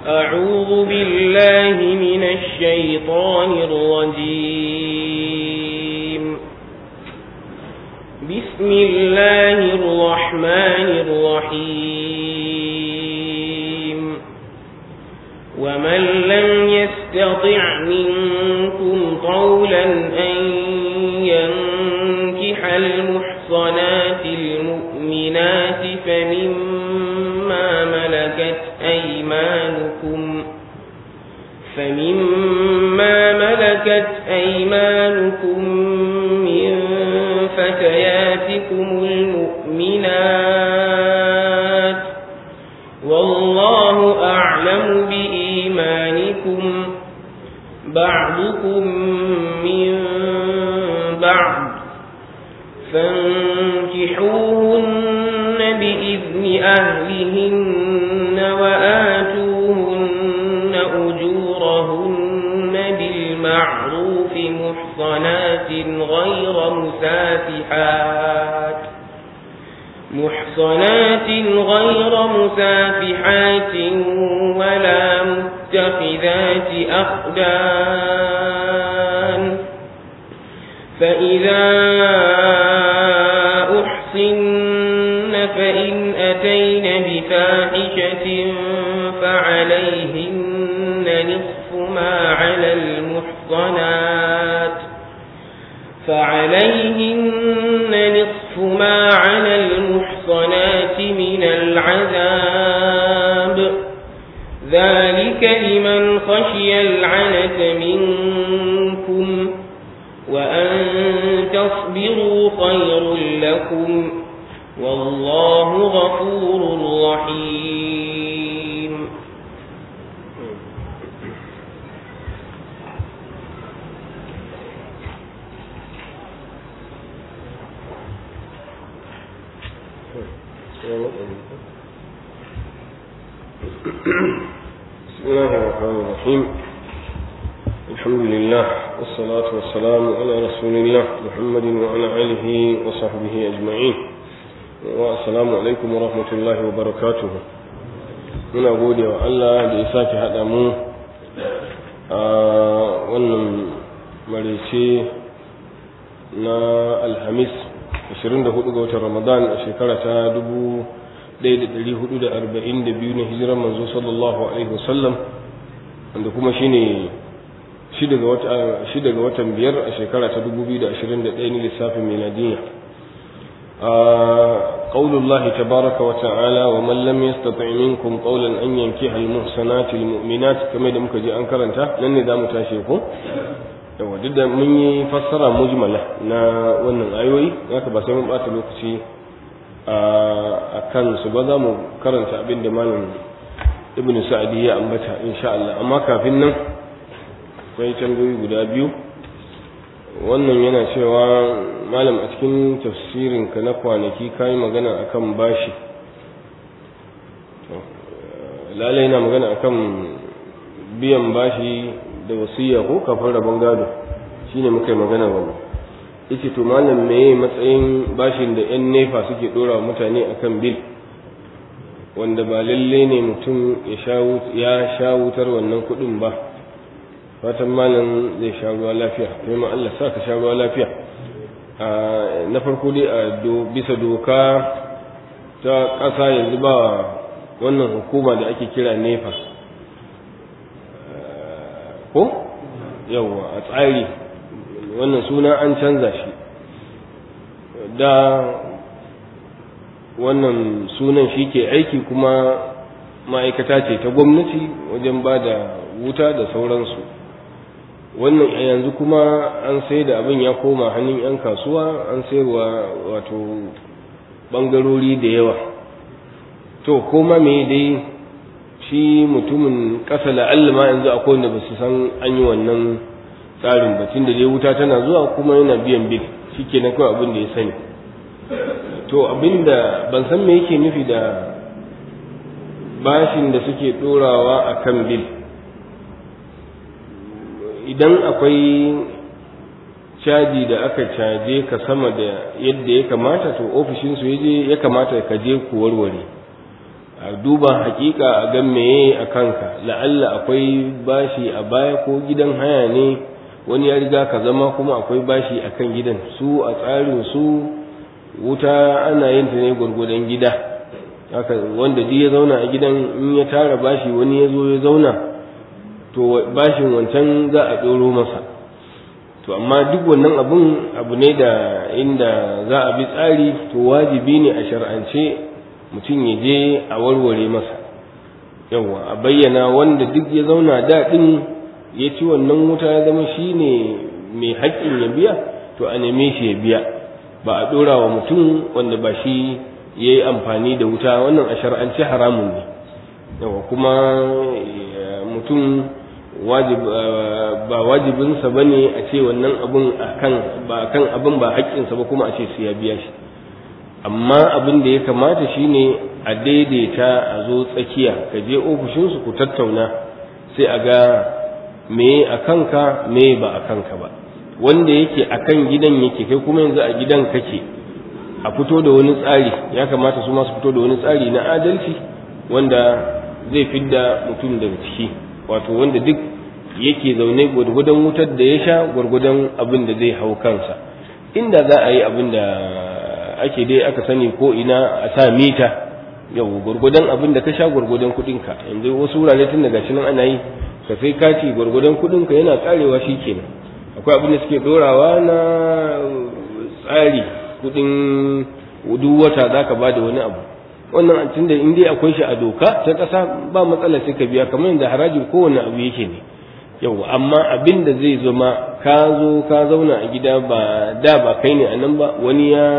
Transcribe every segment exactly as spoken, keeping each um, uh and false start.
أعوذ بالله من الشيطان الرجيم. بسم الله الرحمن الرحيم. ومن لم يستطع منكم طولا أن ينكح المحصنات المؤمنات فمما ملكت أيمانكم فمما ملكت أيمانكم من فتياتكم المؤمنات والله أعلم بإيمانكم بعضكم من بعض فانكحوهن بإذن أهلهن وآتوهن أجورهن بالمعروف محصنات غير مسافحات محصنات غير مسافحات ولا متخذات أخدان فإذا أحصن فإن أتين بفاحشة فعليهن نصف ما على المحصنات فعليهن نصف ما على المحصنات من العذاب ذلك لمن خشي العنة منكم وأن تصبروا خير لكم والله غفور رحيم. بسم الله الرحمن الرحيم. الحمد لله والصلاة والسلام على رسول الله محمد وعلى آله وصحبه أجمعين والسلام عليكم ورحمة الله وبركاته. muna gode wa Allah da ya sake haɗa mu a wannan maraice na Alhamis ashirin da hudu ga watan Ramadan a shekara ta dubu ɗaya da ɗari hudu da arba'in da biyu na hijirar manzo sallallahu alaihi wasallam wanda kuma shine shida ga watan biyar a shekara ta dubu biyu da ashirin da ɗaya ne lissafin miladiyya. a qaulullahi tabaraka wa ta'ala wa man lam yastati' minkum qawlan an yankiha al-muhsanati al-mu'minat kamar da muka ji an karanta nan ne zamu tashi ko yawa duk da mun yi fassara mujmala na wannan ayoyi haka ba sai mun bata lokaci a kan su ba za mu karanta abin da malam ibnu sa'di ya ambata insha Allah amma kafin nan akwai tambayoyi guda biyu. Wannan yana cewa malam a cikin tafsirin ka na kwanaki kai magana akan bashi lalai na magana akan biyan bashi da wasiya ko kafin rabon gado shine muka yi magana wannan yace to malam meye matsayin bashin da yan nefa suke dora mutane akan bil wanda ba lalle ne mutum ya sha wutar wannan kudin ba. Fatan malam zai sha ruwa lafiya kuma Allah sa ka sha ruwa lafiya. Na farko dai a bisa doka ta ƙasa yanzu ba wannan hukuma da ake kira nefa ko yawa a tsari wannan suna an canza shi da wannan sunan shi ke aiki kuma ma'aikata ce ta gwamnati wajen ba da wuta da sauransu. Wannan a yanzu kuma an sai da abin ya koma hannun 'yan kasuwa an sayarwa wato bangarori da yawa. To koma me dai shi mutumin ƙasa la'alla ma yanzu akwai wanda ba su san an yi wannan tsarin batun da dai wuta tana zuwa kuma yana biyan bil shi ke na kawai abin da ya sani. To abin da ban san me yake nufi da bashin da suke ɗorawa a kan bil. Idan akwai caji da aka caje ka sama da yadda ya kamata to ofishinsu ya je ya kamata ka je ku warware a duba hakika a ga meye a kanka, la'alla akwai bashi a baya ko gidan haya ne wani ya riga ka zama kuma akwai bashi a kan gidan. Su a tsarin su wuta ana yin ta ne gwargwadon gida, haka wanda duk ya zauna a gidan in ya tara bashi wani ya zo ya zauna to bashin wancan za a ɗoro masa. To amma duk wannan abun abu ne da inda za a bi tsari, to wajibi ne a shar'ance mutum ya je a warware masa, yawa a bayyana wanda duk ya zauna daɗin ya ci wannan wuta ya zama shi ne mai haƙƙin ya biya, to a neme shi ya biya, ba a ɗora wa mutum wanda ba shi ya yi amfani da wuta. Wannan a shar'ance haramun ne, yawa kuma mutum wajib ba wajibinsa ba ne a ce wannan abin akan ba akan abin ba haƙƙinsa ba kuma a ce su ya biya shi. Amma abin da ya kamata shine a daidaita, a zo tsakiya, ka je ofishinsu ku tattauna sai a ga me a kanka me ba a kanka ba. Wanda yake akan gidan yake kai kuma yanzu a gidan kake, a fito da wani tsari, ya kamata su masu fito da wani tsari na adalci wanda zai fidda mutum daga ciki, wato wanda duk yake zaune gwargwadon wutar da ya sha gwargwadon abin da zai hau kansa. Inda za a yi abin da ake dai aka sani ko ina a sa mita, yau gwargwadon abin da ka sha gwargwadon kuɗinka. Yanzu wasu wurare tun daga shi nan ana yi, ka sai kati gwargwadon kuɗinka yana karewa shi kenan. Akwai abin da suke dorawa na tsari, kuɗin duk wata za ka ba da wani abu. Wannan tun da in dai akwai shi a doka ta ƙasa ba matsala sai ka biya, kamar yadda harajin kowane abu yake ne. Yau amma abin da zai zama ka zo ka zauna a gida ba da ba kai ne a nan ba, wani ya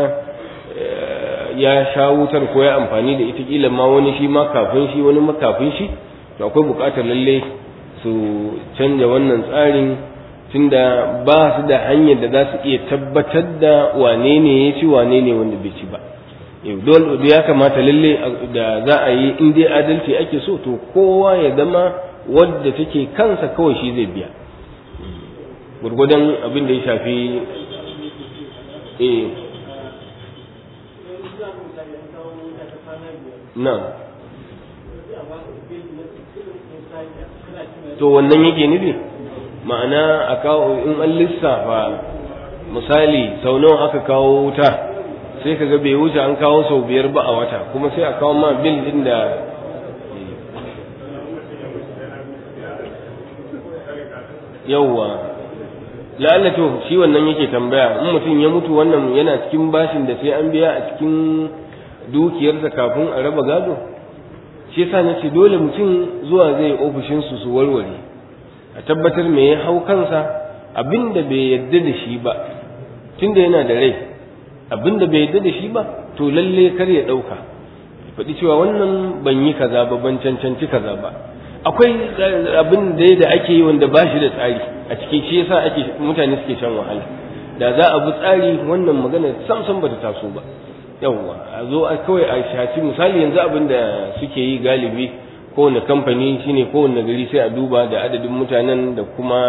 ya sha wutar ko ya amfani da ita, kila ma wani shi ma kafin shi wani ma kafin shi, to akwai buƙatar lalle su canja wannan tsarin, tunda ba su da hanyar da za su iya tabbatar da wane ne ya ci wane ne wanda bai ci ba. Dole ya kamata lalle da za a yi in dai adalci ake so, to kowa ya zama wadda take kansa kawai shi zai biya gurgudan abin da ya shafi eh na to wannan yake nufi, ma'ana a kawo in an lissafa misali sau nawa aka kawo wuta, sai kaga bai wuce an kawo sau biyar ba a wata, kuma sai a kawo ma bil din da yawwa la'alla to shi wannan yake tambaya, in mutum ya mutu wannan yana cikin bashin da sai an biya a cikin dukiyarsa kafin a raba gado. Shi yasa nace dole mutum zuwa zai ofishin su su warware, a tabbatar me ya hau kansa, abinda bai yadda da shi ba tunda yana da rai, abinda bai yadda da shi ba to lalle kar ya dauka, ya faɗi cewa wannan ban yi kaza ba, ban cancanci kaza ba. Akwai abin da da ake yi wanda ba shi da tsari a cikin, shi yasa ake mutane suke shan wahala. Da za a bi tsari wannan magana sam sam bata taso ba. Yawwa a zo a kawai a shaci misali yanzu abin da suke yi galibi kowane kamfani shine kowane gari sai a duba da adadin mutanen da kuma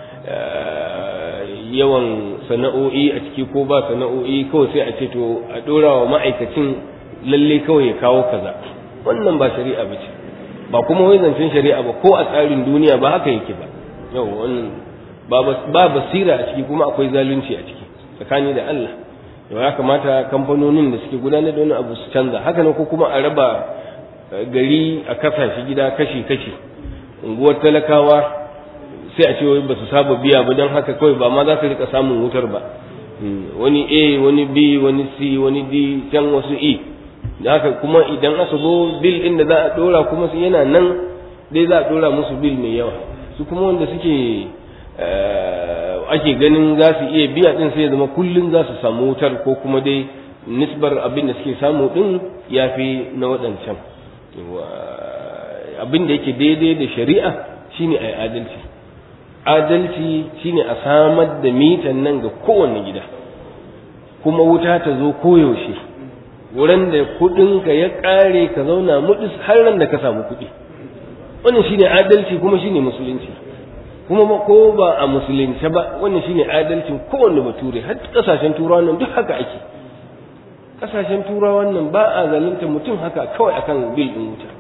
yawan sana'o'i a ciki ko ba sana'o'i, kawai sai a ce to a dora wa ma'aikacin lalle kawai ya kawo kaza. Wannan ba shari'a ba ce, ba kuma wai zancen shari'a ba, ko a tsarin duniya ba haka yake ba. Yau wannan ba basira a ciki, kuma akwai zalunci a ciki tsakani da Allah. Yau ya kamata kamfanonin da suke gudanar da wani abu su canza haka ne, ko kuma a raba gari a kasa shi gida kashi kashi, unguwar talakawa sai a ce wai ba su saba biya ba, don haka kawai ba ma za su rika samun wutar ba. Wani A, wani B, wani C, wani D, can wasu E. Da haka kuma idan aka zo bil din da za a dora kuma su yana nan dai za a dora musu bil mai yawa, su kuma wanda suke ake ganin za su iya biya din sai ya zama kullun za su samu wutar, ko kuma dai nisbar abin da suke samu din yafi na waɗancan. Abin da yake daidai da shari'a shine ai adalci. Adalci shine a samar da mitan nan ga kowanne gida, kuma wuta ta zo koyaushe, wurin da kudinka ya kare ka zauna mudis har ran da ka samu kudi. Wannan shine adalci, kuma shine musulunci, kuma ko ba a musulunci ba wannan shine adalcin kowanne bature. Har kasashen turawa nan duk haka ake, kasashen turawa nan ba a zalunta mutum haka kawai akan bil din wuta.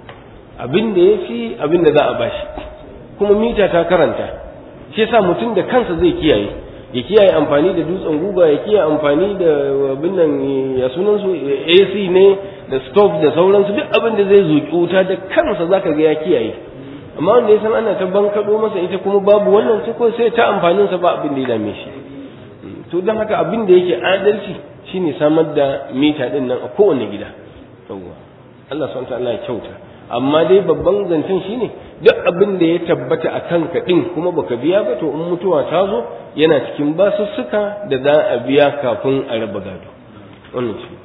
abin da ya fi abin da za a bashi. Kuma mita ta karanta, shi yasa mutum da kansa zai kiyaye, ya kiyaye amfani da dutsen guga, ya kiyaye amfani da abin nan ya sunan su A C ne da stove da sauransu, duk abin da zai zuƙi wuta da kansa zaka ga ya kiyaye. Amma wanda ya san ana ta bankaɗo masa ita kuma babu wannan ta ko sai ta amfanin sa ba abin da ya dame shi. To don haka abin da yake adalci shine samar da mita din nan a kowane gida. Yawwa Allah subhanahu wa ta'ala ya kyauta. Amma dai babban zancen shine duk abin da ya tabbata a kanka din kuma baka biya ba, to in mutuwa ta zo yana cikin basussuka da za a biya kafin a raba gado. Wannan shi.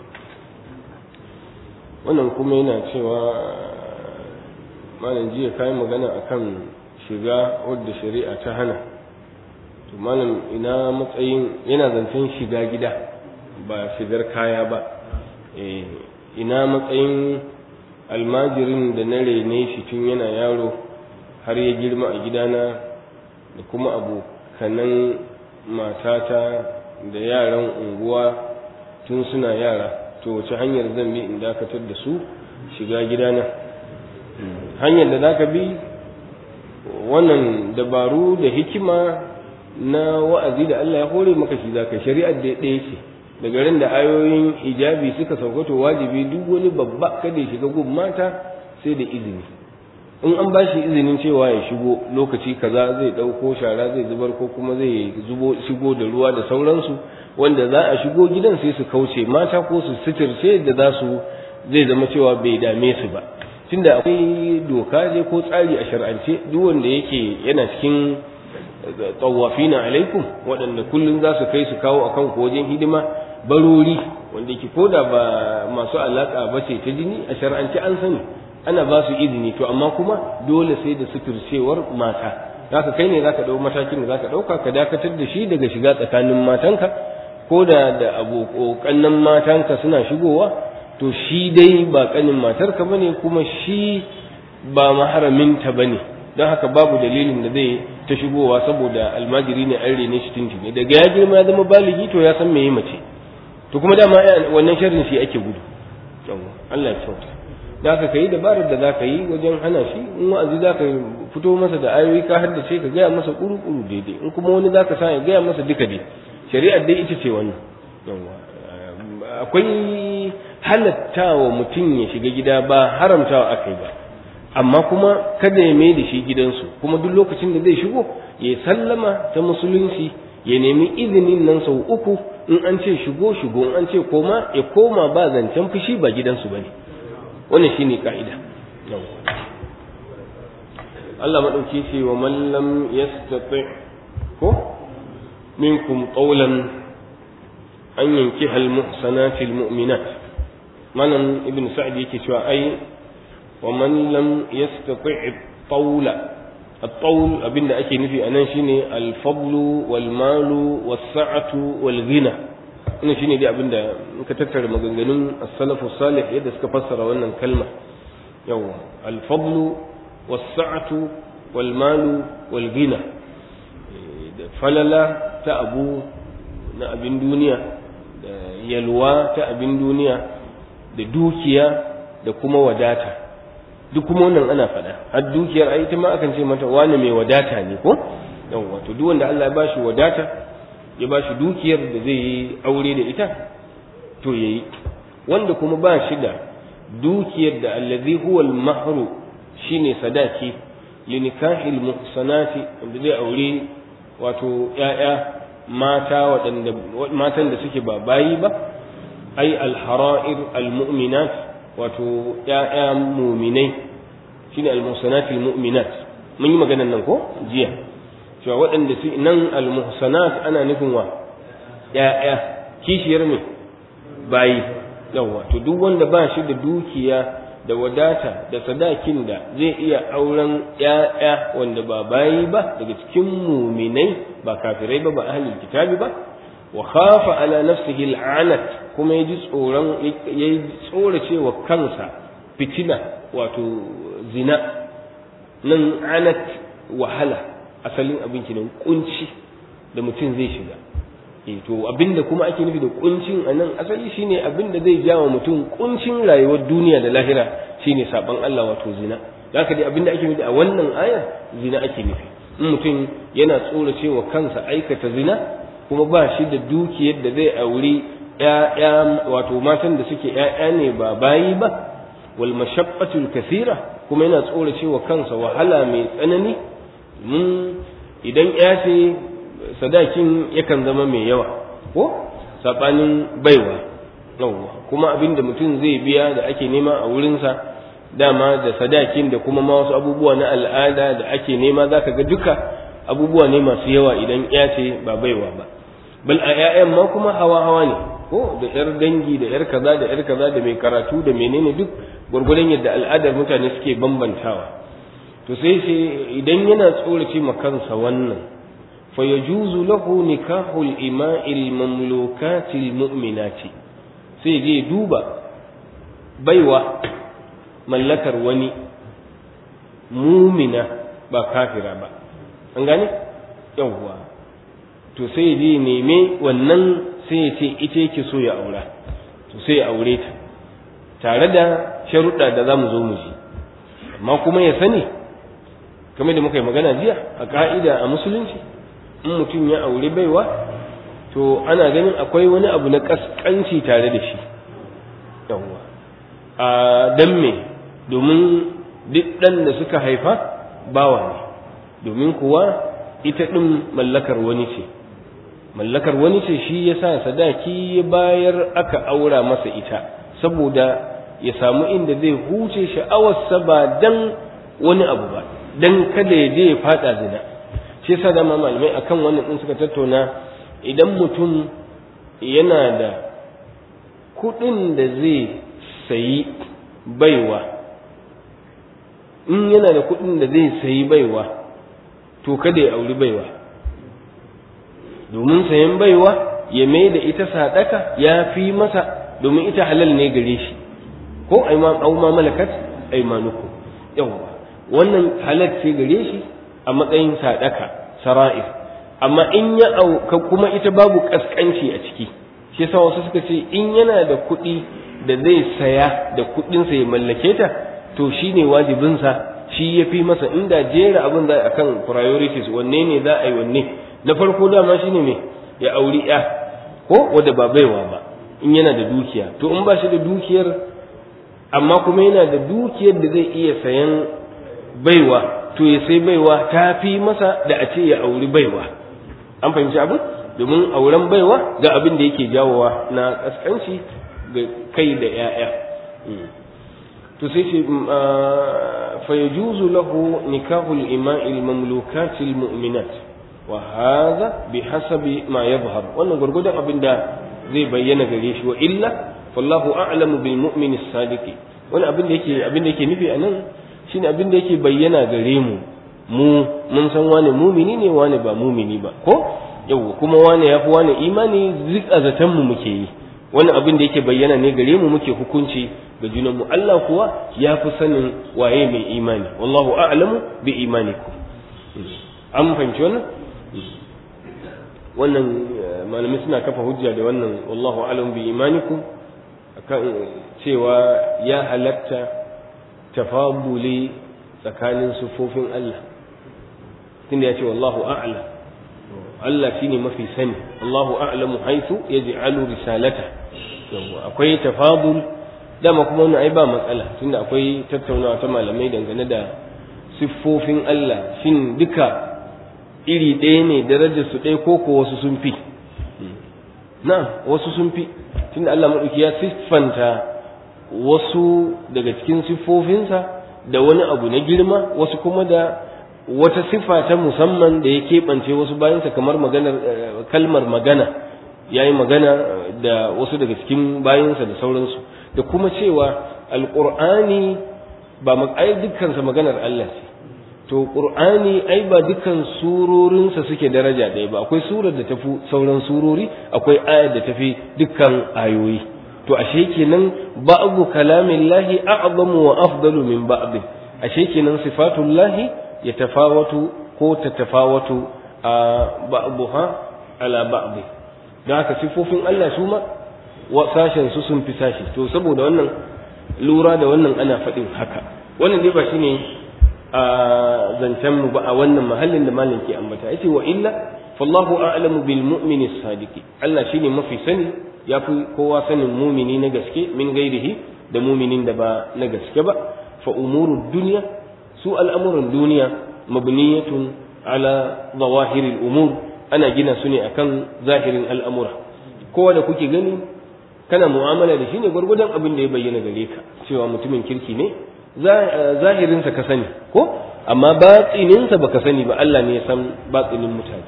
Wannan kuma yana cewa malam jiya kai magana akan shiga wadda shari'a ta hana. To malam ina matsayin yana zancen shiga gida ba shigar kaya ba. Eh ina matsayin almajirin da na rene shi tun yana yaro har ya girma a gidana da kuma abokanan matata da yaran unguwa tun suna yara, to wace hanyar zan bi in dakatar da su shiga gidana? Hanyar da zaka bi wannan dabaru da hikima na wa'azi da Allah ya hore maka shi zaka. Shari'ar da ɗaya ce, daga ran da ayoyin hijabi suka sauka to wajibi duk wani babba kada ya shiga gun mata sai da izini. In an bashi izinin cewa ya shigo lokaci kaza zai dauko shara zai zubar ko kuma zai zubo shigo da ruwa da sauransu, wanda za a shigo gidan sai su kauce mata ko su sitirce da za su zai zama cewa bai dame su ba. Tunda akwai doka je ko tsari a shar'ance, duk wanda yake yana cikin tawafina alaikum waɗanda kullum za su kai su kawo akan ko wajen hidima, barori wanda yake koda ba masu alaka ba ce ta jini, a shar'ance an sani ana ba su izini, to amma kuma dole sai da suturcewar mata. Zaka kai ne zaka dau matakin da zaka dauka ka dakatar da shi daga shiga tsakanin matanka, ko da da abokan matanka suna shigowa, to shi dai ba kanin matarka bane kuma shi ba maharaminta bane, don haka babu dalilin da zai ta shigowa saboda almajiri ne an rene shi tuntuni. Daga ya girma ya zama baligi to ya san meye mace, to kuma dama wannan sharrin shi ake gudu. Allah ya kyauta. Da haka kai dabarar da zaka yi wajen hana shi, in wa'azi zaka fito masa da ayoyi ka haddace ka gaya masa kuru-kuru daidai, in kuma wani zaka sa ya gaya masa duka dai. Shari'ar dai ita ce wannan. Akwai halattawa mutum ya shiga gida ba haramtawa akai ba, amma kuma kada ya mai da shi gidansu, kuma duk lokacin da zai shigo ya sallama ta musulunci, ya nemi izinin nan sau uku, in an ce shigo shigo, in an ce koma ya koma, ba zancen fushi, ba gidansu bane. Wannan shine ka'ida. Allah madauki ce wa man lam yastati ko minkum qawlan an yankiha al-muhsanati al-mu'minat. Malam ibn Sa'd yake cewa ai wa man lam yastati at-tawla, at-tawl abinda ake nufi anan shine al-fadlu wal malu was-sa'atu wal ghina. Wannan shine dai abinda muka tattara maganganun as-salafu salih yadda suka fassara wannan kalma. Yawa al-fadlu was-sa'atu wal malu wal ghina, da falala ta abu na abin duniya, da yalwa ta abin duniya, da dukiya da kuma wadata. Duk kuma wannan ana faɗa, har dukiyar ai ita ma akan ce mata wani mai wadata ne ko? Yawa to duk wanda Allah ya bashi wadata, ya bashi dukiyar da zai yi aure da ita, to yayi. Wanda kuma ba shi da dukiyar da allazi huwa al-mahru shine sadaki li nikahil muhsanati, wanda zai aure wato ƴaƴa mata waɗanda matan da suke ba bayi ba, ai al-hara'ir al-mu'minat, wato ƴaƴa mu'minai shine al-muhsanat al-mu'minat. Mun yi maganar nan ko jiya cewa waɗanda su nan al-muhsanat ana nufin wa ƴaƴa kishiyar me bayi. Yawa to duk wanda ba shi da dukiya da wadata da sadakin da zai iya auren ƴaƴa wanda ba bayi ba daga cikin mu'minai, ba kafirai ba, ba ahlul kitabi ba, wa khafa ala nafsihi al'anat, kuma yaji tsoron yayi tsorace wa kansa fitina wato zina. Nan anat wahala, asalin abin kinan kunci da mutum zai shiga. eh to abinda kuma ake nufi da kuncin anan asali shine abinda zai jawo mutum kuncin rayuwar duniya da lahira, shine saban Allah wato zina. haka dai abinda ake nufi a wannan ayar zina ake nufi in mutum yana tsorace wa kansa aikata zina kuma ba shi da dukiyar da zai auri ƴaƴa wato matan da suke ƴaƴa ne ba bayi ba wal mashaqqatul kathira kuma yana tsorace wa kansa wahala mai tsanani mun idan ƴa ce sadakin yakan zama mai yawa ko sabanin baiwa yawa kuma abinda mutum zai biya da ake nema a wurinsa dama da sadakin da kuma ma wasu abubuwa na al'ada da ake nema zaka ga duka abubuwa ne masu yawa idan ƴa ce ba baiwa ba bal a ƴaƴan ma kuma hawa hawa ne ko da ƴar dangi da ƴar kaza da ƴar kaza da mai karatu da menene duk gurgurdan yadda al'adar mutane suke bambantawa to sai sai idan yana tsorace ma kansa wannan fa yajuzu lahu nikahul ima'il mamlukatil mu'minati sai je duba baiwa mallakar wani mumina ba kafira ba an gane yawwa to sai je neme wannan sai ya ce ita yake so ya aura to sai ya aure ta tare da sharuɗa da za mu zo mu ji amma kuma ya sani kamar da muka yi magana jiya a ka'ida a musulunci in mutum ya aure baiwa to ana ganin akwai wani abu na kaskanci tare da shi yawwa a dan me domin duk ɗan da suka haifa bawa ne domin kuwa ita ɗin mallakar wani ce mallakar wani ce shi ya sa sadaki ya bayar aka aura masa ita saboda ya samu inda zai huce sha'awarsa ba dan wani abu ba dan kada ya je ya fada zina shi yasa da malamai akan wannan din suka tattauna idan mutum yana da kuɗin da zai sayi baiwa in yana da kuɗin da zai sayi baiwa to kada ya auri baiwa domin sayan baiwa ya mai da ita sadaka ya fi masa domin ita halal ne gare shi ko au ma malakat aymanukum yawa wannan halal ce gare shi a matsayin sadaka sara'ir amma in ya auka kuma ita babu kaskanci a ciki shi yasa wasu suka ce in yana da kuɗi da zai saya da kuɗinsa ya mallake ta to shine wajibinsa shi ya fi masa inda jera abin za a kan priorities wanne ne za a yi wanne na farko dama shine me ya auri ya ko wadda ba baiwa ba in yana da dukiya to in ba shi da dukiyar amma kuma yana da dukiyar da zai iya sayan baiwa to ya sai baiwa ta fi masa da a ce ya auri baiwa an fahimci abin domin auren baiwa ga abin da yake jawowa na kaskanci ga kai da 'ya'ya to sai ce fa yajuzu lahu nikahul ima'il mamlukatil mu'minat wa hadha bihasabi ma yadhhar wannan gurgudan abinda zai bayyana gare shi wa illa wallahu a'lamu bil mu'min as-sadiq wannan abin da yake abin da yake nufi anan shine abin da yake bayyana gare mu mu mun san wane mumini ne wane ba mumini ba ko yau kuma wane yafi wane imani zik azatan mu muke yi wannan abin da yake bayyana ne gare mu muke hukunci ga junan mu Allah kuwa ya fi sanin waye mai imani wallahu a'lamu bi imanikum an fahimci wannan wannan malamai suna kafa hujja da wannan wallahu a'lamu bi imanikum akan cewa ya halatta tafabuli tsakanin sufofin Allah tunda ya ce wallahu a'lam Allah shine mafi sani Allahu a'lamu haythu yaj'alu risalata akwai tafadul dama kuma wannan ai ba matsala tunda akwai tattaunawa ta malamai dangane da siffofin Allah shin duka iri ɗaya ne darajar su ɗaya ko ko wasu sun fi na wasu sun fi tunda Allah madauki ya siffanta wasu daga cikin siffofinsa da wani abu na girma wasu kuma da wata siffa ta musamman da ya keɓance wasu bayansa kamar maganar kalmar magana ya yi magana da wasu daga cikin bayansa da sauransu da kuma cewa alƙur'ani ba ai dukkansa maganar Allah ce to ƙur'ani ai ba dukkan surorinsa suke daraja ɗaya ba akwai surar da tafi sauran surori akwai ayar da tafi dukkan ayoyi to ashe kenan ba'du kalamillahi a'zamu wa afdalu min ba'd ashe kenan sifatullahi yatafawatu ko tatafawatu a ba'daha ala ba'd dan haka sifofin Allah su ma wa sashen su sun fi sashi to saboda wannan lura da wannan ana faɗin haka wannan dai ba shine a zancen mu ba a wannan mahallin da malam ke ambata yace wa illa fallahu a'lamu bil mu'mini sadiqi Allah shine mafi sani yafi kowa sanin mumini na gaske min gairihi da muminin da ba na gaske ba fa umurud dunya su al'amuran duniya mabniyatun ala zawahiril umur ana gina su ne akan zahirin al'amura kowa da kuke gani kana mu'amala da shi ne gwargwadon abin da ya bayyana gare ka cewa mutumin kirki ne zahirinsa ka sani ko amma batsininsa baka sani ba Allah ne ya san batsinin mutane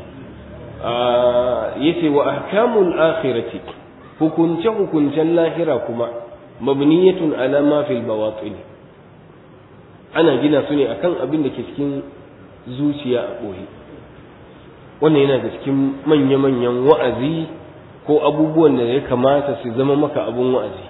yace wa ahkamul akhirati hukunce hukuncen lahira kuma mabniyatun ala ma fil bawatin ana gina su ne akan abin da ke cikin zuciya a boye wannan yana da cikin manya-manyan wa'azi ko abubuwan da ya kamata su zama maka abun wa'azi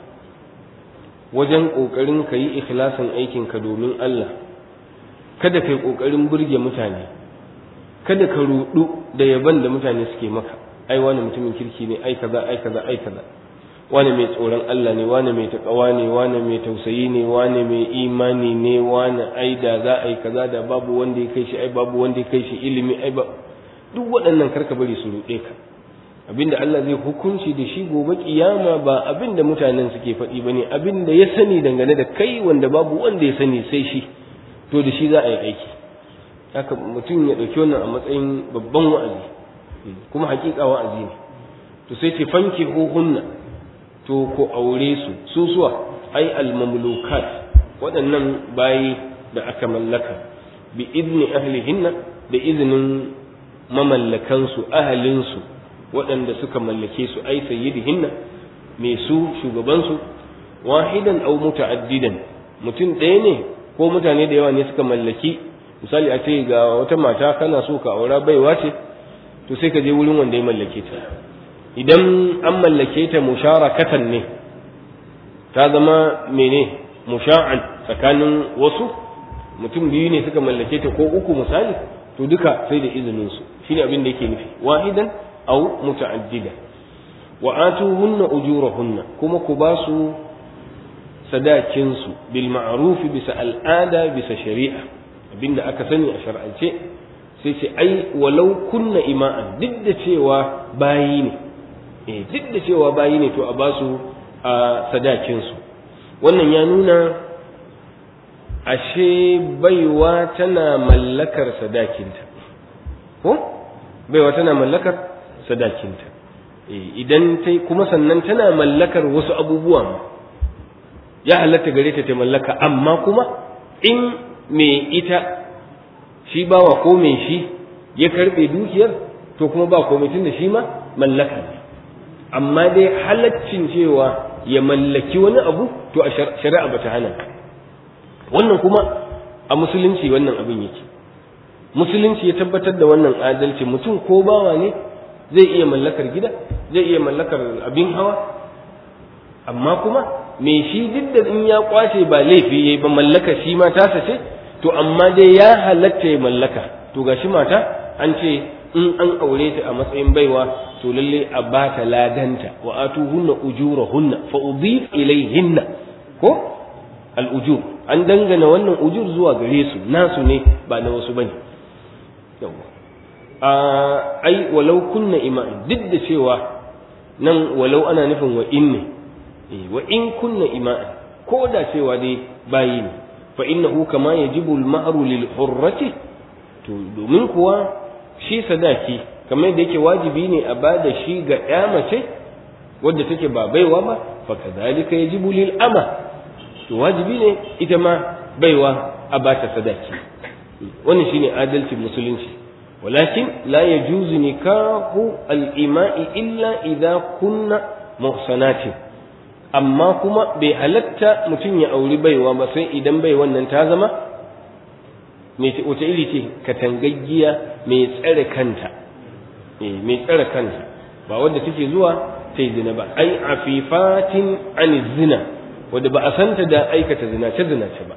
wajen ƙoƙarin ka yi ikhlasin aikinka domin Allah kada ka yi ƙoƙarin burge mutane kada ka ruɗu da yaban da mutane suke maka ai wani mutumin kirki ne ai kaza ai kaza ai kaza wani mai tsoron Allah ne wani mai taƙawa ne wani mai tausayi ne wani mai imani ne wani ai da za a yi kaza da babu wanda ya kai shi ai babu wanda ya kai shi ilimi ai ba duk waɗannan karka bari su ruɗe ka abinda Allah zai hukunci da shi gobe kiyama ba abinda mutanen suke faɗi bane abinda ya sani dangane da kai wanda babu wanda ya sani sai shi to da shi za a yi aiki haka mutum ya ɗauki wannan a matsayin babban wa'azi kuma hakika wa'azi ne to sai ce fanki hunna to ko aure su su suwa ai al-mamlukat waɗannan bayi da aka mallaka bi idni ahlihinna da izinin mamallakansu ahalinsu waɗanda suka mallake su ai sayyidihinna mai su shugabansu wahidan aw muta'addidan mutum ɗaya ne ko mutane da yawa ne suka mallaki misali a ce ga wata mata kana so ka aura baiwa ce to sai ka je wurin wanda ya mallake ta idan an mallake ta musharakatan ne ta zama mene musha'an tsakanin wasu mutum biyu ne suka mallake ta ko uku misali to duka sai da izinin su shine abin da yake nufi wahidan aw muta'addida wa atuhunna ujurahunna kuma ku ba su sadakin su bil ma'ruf bisa al'ada bisa shari'a abinda aka sani a shar'ance sai ce ai walau kunna ima'an duk da cewa bayi ne eh duk da cewa bayi ne to a ba su a sadakin su wannan ya nuna ashe baiwa tana mallakar sadakinta ko baiwa tana mallakar sadakinta idan tai kuma sannan tana mallakar wasu abubuwa ma ya halatta gare ta ta mallaka amma kuma in me ita shi bawa ko me shi ya karbe dukiyar to kuma ba komai tunda shi ma mallaka ne amma dai halaccin cewa ya mallaki wani abu to a shari'a bata hana wannan kuma a musulunci wannan abin yake musulunci ya tabbatar da wannan adalci mutum ko bawa ne zai iya mallakar gida zai iya mallakar abin hawa amma kuma me shi duk da in ya kwace ba laifi yayi ba mallaka shi ma tasa ce to amma dai ya halatta ya mallaka to gashi mata an ce in an aure ta a matsayin baiwa to lalle a bata ladanta wa atuhunna ujurahunna fa udif ilayhinna ko al ujur an dangana wannan ujur zuwa gare su nasu ne ba na wasu bane yawa ai walau kunna ima'in duk da cewa nan walau ana nufin wa in ne wa in kunna ima'in ko da cewa dai bayi ne fa innahu kama yajibu al-mahru lil hurrati to domin kuwa shi sadaki kamar da yake wajibi ne a bada shi ga ƴa mace wadda take ba baiwa ba fa kadhalika yajibu lil ama to wajibi ne ita ma baiwa a bata sadaki wannan shine adalcin musulunci walakin la yajuzu nikahu al-ima'i illa idza kunna muhsanatin amma kuma bai halatta mutum ya auri baiwa ba sai idan bai wannan ta zama wace iri ce katangaggiya mai tsare kanta mai tsare kanta ba wadda take zuwa ta yi zina ba ai afifatin an zina wadda ba a santa da aikata zinace zinace ba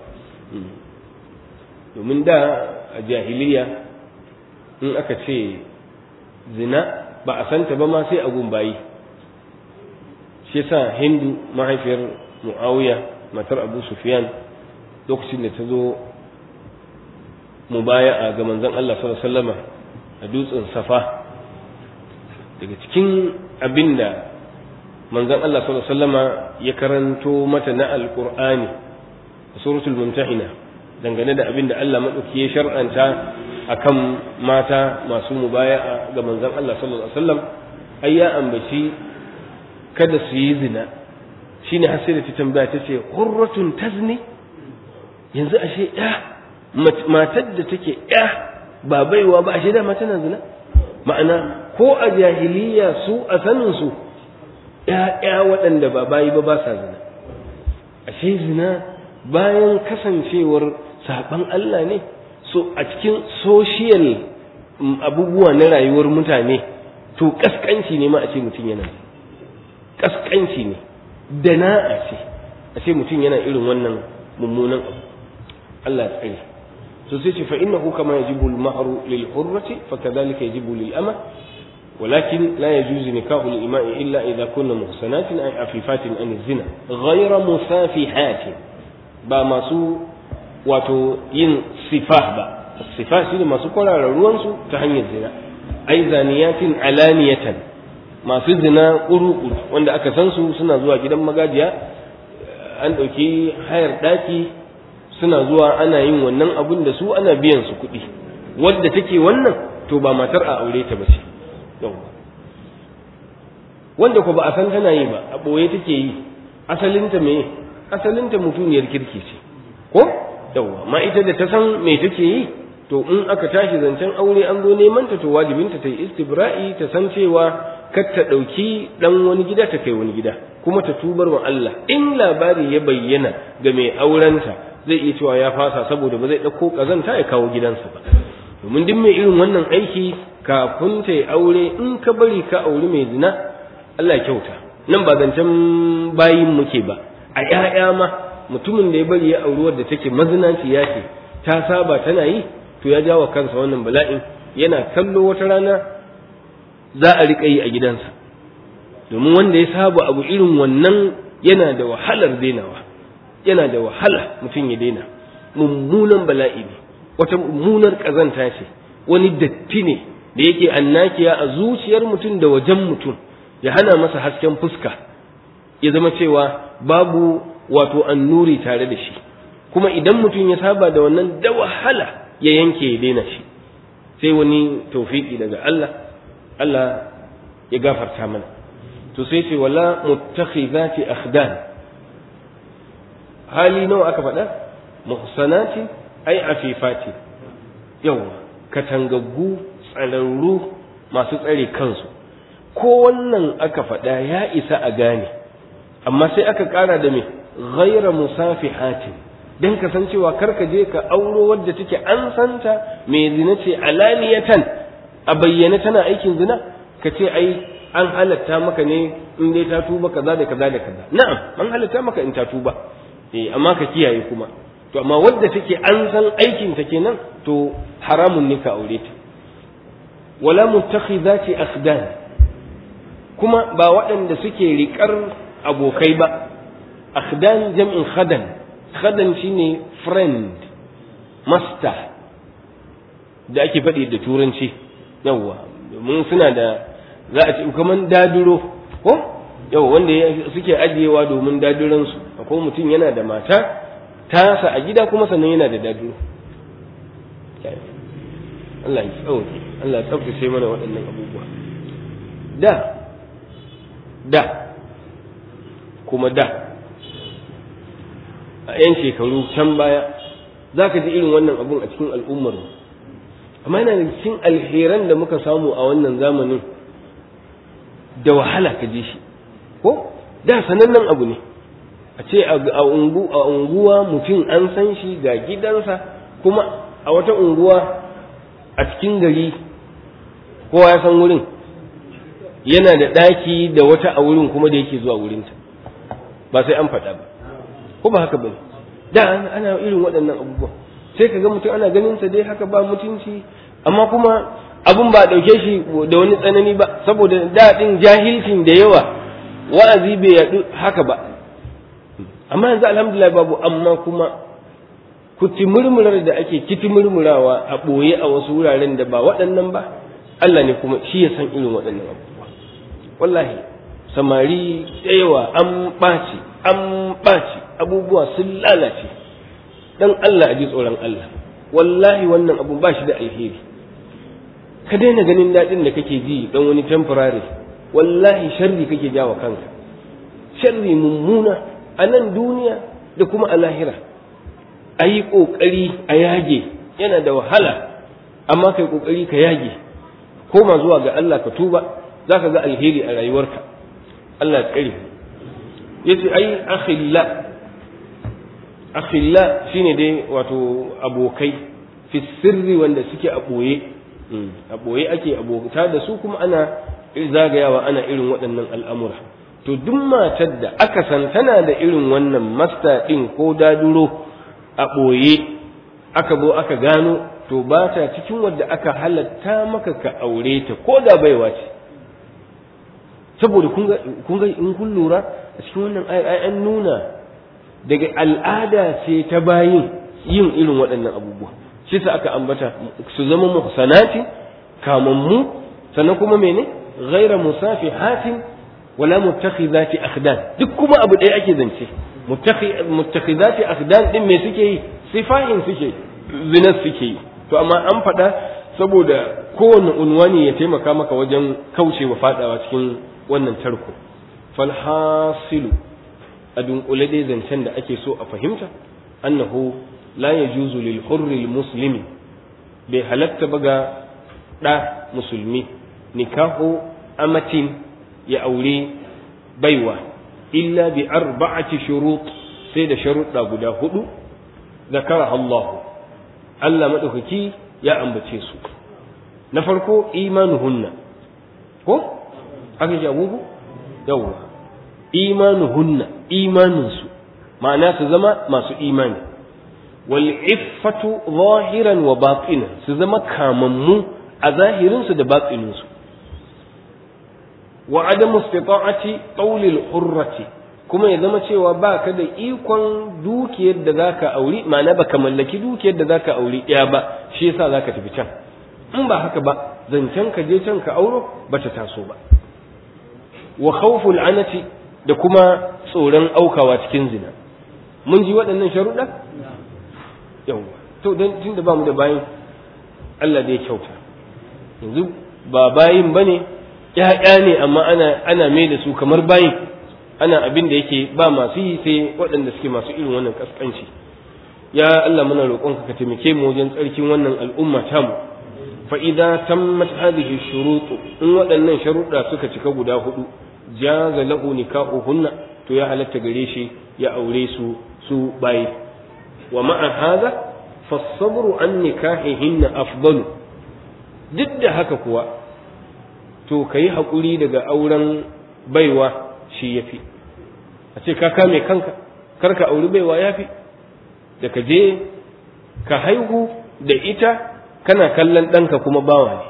domin da a jahiliya in aka ce zina ba a santa ba ma sai a gumbayi shi yasa hindu mahaifiyar muawiya matar abu sufyan lokacin da ta zo mubaya'a ga manzon Allah sallallahu alaihi wasallama a dutsen Safa, daga cikin abinda manzon Allah sallallahu alaihi wasallama ya karanto mata na alqur'ani a suratul mumtahina dangane da abinda Allah madauki ya shar'anta akan mata masu mubaya'a ga manzon Allah sallallahu alaihi wasallam ai ya ambaci kada su yi zina. Shine har sai da ta tambaya tace hurratun tazni, yanzu ashe ya matar da take ya ba baiwa ba ashe da mata na zina. Ma'ana ko a jahiliya su a sanin su ya waɗanda ba bayi ba ba sa zina. Ashe zina bayan kasancewar saban Allah ne, so a cikin social abubuwa na rayuwar mutane to kaskanci ne ma a ce mutum yana kaskanci ne, dana'a ce a ce mutum yana irin wannan mummunan abu. Allah ya tsare. So sai ce fa innahu kama yajibu al-mahru lil hurrati fa kadhalika yajibu lil ama ولكن لا يجوز نكاح الإماء إلا إذا كن محسنات أي عفيفات عن الزنا غير مسافحات با masu wato yin sifah ba. Sifah shine masu kwarara ruwansu ta hanyar zina, ai zaniyatin alaniyatan, masu zina kuru-kuru wanda aka san su suna zuwa gidan magajiya, an ɗauki hayar ɗaki suna zuwa ana yin wannan abun da su ana biyan su kuɗi. Wadda take wannan to ba matar a aure ta bace. Wanda ko ba a san tana yi ba, a ɓoye take yi, asalinta me asalinta mutuniyar kirki ce ko yawa, ma ita da ta san me take yi to in aka tashi zancen aure an zo neman ta to wajibinta ta yi istibra'i, ta san cewa kar ta ɗauki ɗan wani gida ta kai wani gida, kuma ta tubar wa Allah. In labari ya bayyana ga mai aurenta zai iya cewa ya fasa saboda ba zai ɗauko ƙazanta ya kawo gidansa ba. Domin duk mai irin wannan aiki kafin ta yi aure in ka bari ka auri mai zina, Allah kyauta. Nan ba zancen bayin muke ba, a ƴaƴa ma mutumin da ya bari ya auri wadda take mazinaci ya ce ta saba tana yi, to ya jawo kansa wannan bala'in. Yana kallo wata rana za a riƙa yi a gidansa, domin wanda ya saba abu irin wannan yana da wahalar dainawa, yana da wahala mutum ya daina. Mummunan bala'i ne, wata mummunar ƙazanta ce, wani datti ne da yake annakiya a zuciyar mutum da wajen mutum, ya hana masa hasken fuska, ya zama cewa babu wato annuri tare da shi. Kuma idan mutum ya saba da wannan da wahala ya yanke ya daina shi, sai wani tawfiki daga Allah, Allah ya gafarta mana. To sai ce wala muttakhizati akhdan, hali nawa aka faɗa? Muhsanati ai afifati, yawa katangaggu tsararru masu tsare kansu. Ko wannan aka faɗa ya isa a gane, amma sai aka ƙara da me ghaira musafihatin, dan kasancewa karka je ka auro wadda take an santa mai zina ce alaniyatan, a bayyane tana aikin zina, ka ce ai an halatta maka ne in dai ta tuba kaza da kaza da kaza. Na'am, an halatta maka in ta tuba, eh amma ka kiyaye kuma. To amma wadda take an san aikin ta kenan to haramun ne ka aure ta. Wala muttakhidati akhdan, kuma ba waɗanda suke riƙar abokai ba. Akhdan jam'in khadan, khadan shine friend, master da ake faɗi da turanci. Yawwa, domin suna da za a ce kaman daduro ko yawa wanda suke ajiyewa domin daduransu. Akwai mutum yana da mata tasa a gida kuma sannan yana da daduro. Allah ya tsauke, Allah ya tsaftace mana waɗannan abubuwa. Da da kuma da a yan shekaru can baya za ka ji irin wannan abun a cikin al'ummar, amma yana da cikin alheran da muka samu a wannan zamanin da wahala ka ji shi. Ko da sanannen abu ne a ce a unguwa mutum an san shi ga gidansa, kuma a wata unguwa a cikin gari kowa ya san wurin, yana da ɗaki da wata a wurin kuma da yake zuwa wurinta, ba sai an faɗa ba, ko ba haka ba ne? Da ana irin waɗannan abubuwa, sai ka ga mutum ana ganinsa dai haka ba mutunci, amma kuma abun ba ɗauke shi da wani tsanani ba, saboda daɗin jahilcin da yawa wa'azi bai yaɗu haka ba. Amma yanzu alhamdulillah babu, amma kuma kutimurmurar da ake kitimurmurawa a ɓoye a wasu wuraren da ba waɗannan ba Allah ne kuma shi ya san irin waɗannan abubuwa. Wallahi samari da yawa an ɓaci an ɓaci abubuwa sun lalace, dan Allah a ji tsoron Allah. Wallahi wannan abu ba shi da alheri. Ka daina ganin daɗin da kake ji dan wani temporary, wallahi sharri kake jawa kanka, sharri mummuna a nan duniya da kuma a lahira. A yi ƙoƙari a yage yana da wahala, amma kai ƙoƙari ka yage, koma zuwa ga Allah ka tuba, za ka ga alheri a rayuwarka. Allah ya tsare. Ya ce ai akhilla, akhilla shine dai wato abokai fi sirri wanda suke a ɓoye, a ɓoye ake abota da su kuma ana zagayawa ana irin waɗannan al'amura. To duk matar da aka san tana da irin wannan masta ɗin ko daduro a ɓoye aka zo aka gano, to ba ta cikin wadda aka halatta maka ka aure ta ko da baiwa ce. Saboda kun ga in kun lura a cikin wannan an nuna daga al'ada ce ta bayin yin irin waɗannan abubuwa, shi sa aka ambata su zama muhsanati kamammu, sannan kuma mene ghaira musafihatin wala muttakhidati akhdan, duk kuma abu ɗaya ake zance. muttakhidati akhdan din me suke yi? Sifahin suke, zina suke yi. To amma an faɗa saboda kowane unwani ya taimaka maka wajen kaucewa fadawa cikin wannan tarko. Falhasilu a dunkule dai zancen da ake so a fahimta, annahu la yajuzu lil hurri muslimi, bai halatta ba ga ɗa musulmi nikahu amatin ya aure baiwa illa bi arba'ati shurut, sai da sharuɗa guda hudu zakara Allah Allah madaukaki ya ambace su. Na farko imanuhunna, ko aka ji abubu yawa imanuhunna, imaninsu ma'ana su zama masu imani. Wal iffatu zahiran wa batinan, su zama kamammu a zahirinsu da batininsu. Wa adamu istita'ati qawlil hurrati, kuma ya zama cewa ba ka da ikon dukiyar da zaka auri, ma'ana baka mallaki dukiyar da zaka auri ɗaya ba, shi yasa zaka tafi can. In ba haka ba zancen ka je can ka auro bata taso ba. Wa khawful anati, da kuma tsoron aukawa cikin zina. Mun ji waɗannan sharuɗa? Yawwa. To dan tunda ba mu da bayin, Allah da ya kyauta. Yanzu ba bayin bane, ƴaƴa ne amma ana ana mai da su kamar bayin. Ana abin da yake ba masu yi sai waɗanda suke masu irin wannan kaskanci. Ya Allah muna roƙonka ka taimake mu wajen tsarkin wannan al'umma tamu. Fa idza tammat hadhihi shurutu, in waɗannan sharuɗa suka cika guda hudu, jaza lahu nikahuhunna, to ya halatta gare shi ya aure su su bayi. Wa ma'a hadha fasabru an nikahihinna afdalu, duk da haka kuwa to kayi hakuri daga auren baiwa shi yafi. A ce ka kame kanka kar ka auri baiwa yafi da ka je ka haihu da ita kana kallon ɗanka kuma bawa ne,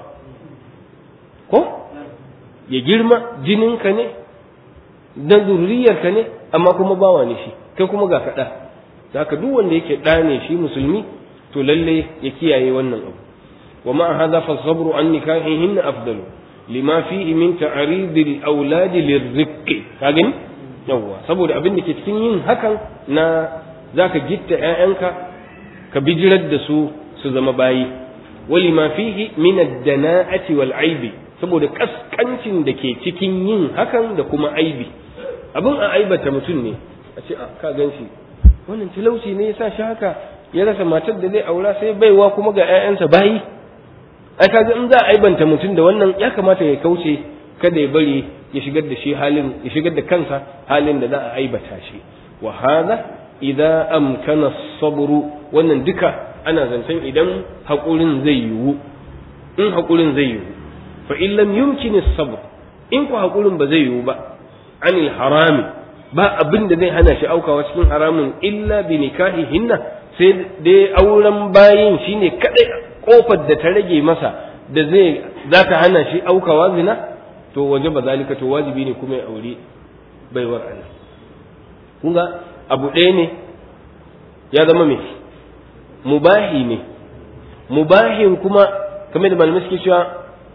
ko ya girma jininka ne da zurriyarka ne amma kuma bawa ne shi, kai kuma ga kaɗa. da haka duk wanda yake ɗa ne shi musulmi to lalle ya kiyaye wannan abu. wa ma hadha fa sabru an nikahihinna afdalu lima fihi min ta'rid al-awlad lirrizq. ka gani yawa saboda abin da ke cikin yin hakan na zaka gitta ƴaƴanka ka bijirar da su su zama bayi. wa lima fihi min ad-dana'ati wal aibi, saboda kaskancin da ke cikin yin hakan da kuma aibi. abin a aibata mutum ne a ce ka ganshi wannan talauci ne yasa shi haka ya rasa matar da zai aura sai baiwa kuma ga ƴaƴansa bayi. ai kaga in za a aibanta mutum da wannan ya kamata ya kauce, kada ya bari ya shigar da shi halin ya shigar da kansa halin da za a aibata shi. wa hadha idza amkana as-sabru, wannan duka ana zancen idan hakurin zai yiwu. in hakurin zai yiwu fa in lam yumkin as-sabr, in ku hakurin ba zai yiwu ba, anil harami, ba abin da zai hana shi aukawa cikin haramun illa bi nikahihinna, sai dai auren bayin shine kadai kofar da ta rage masa da zai za ta hana shi aukawa zina, to waje ba zalika, to wajibi ne kuma ya aure baiwar Allah. kun ga abu ɗaya ne ya zama mai mubahi ne mubahin kuma kamar da malamai suke cewa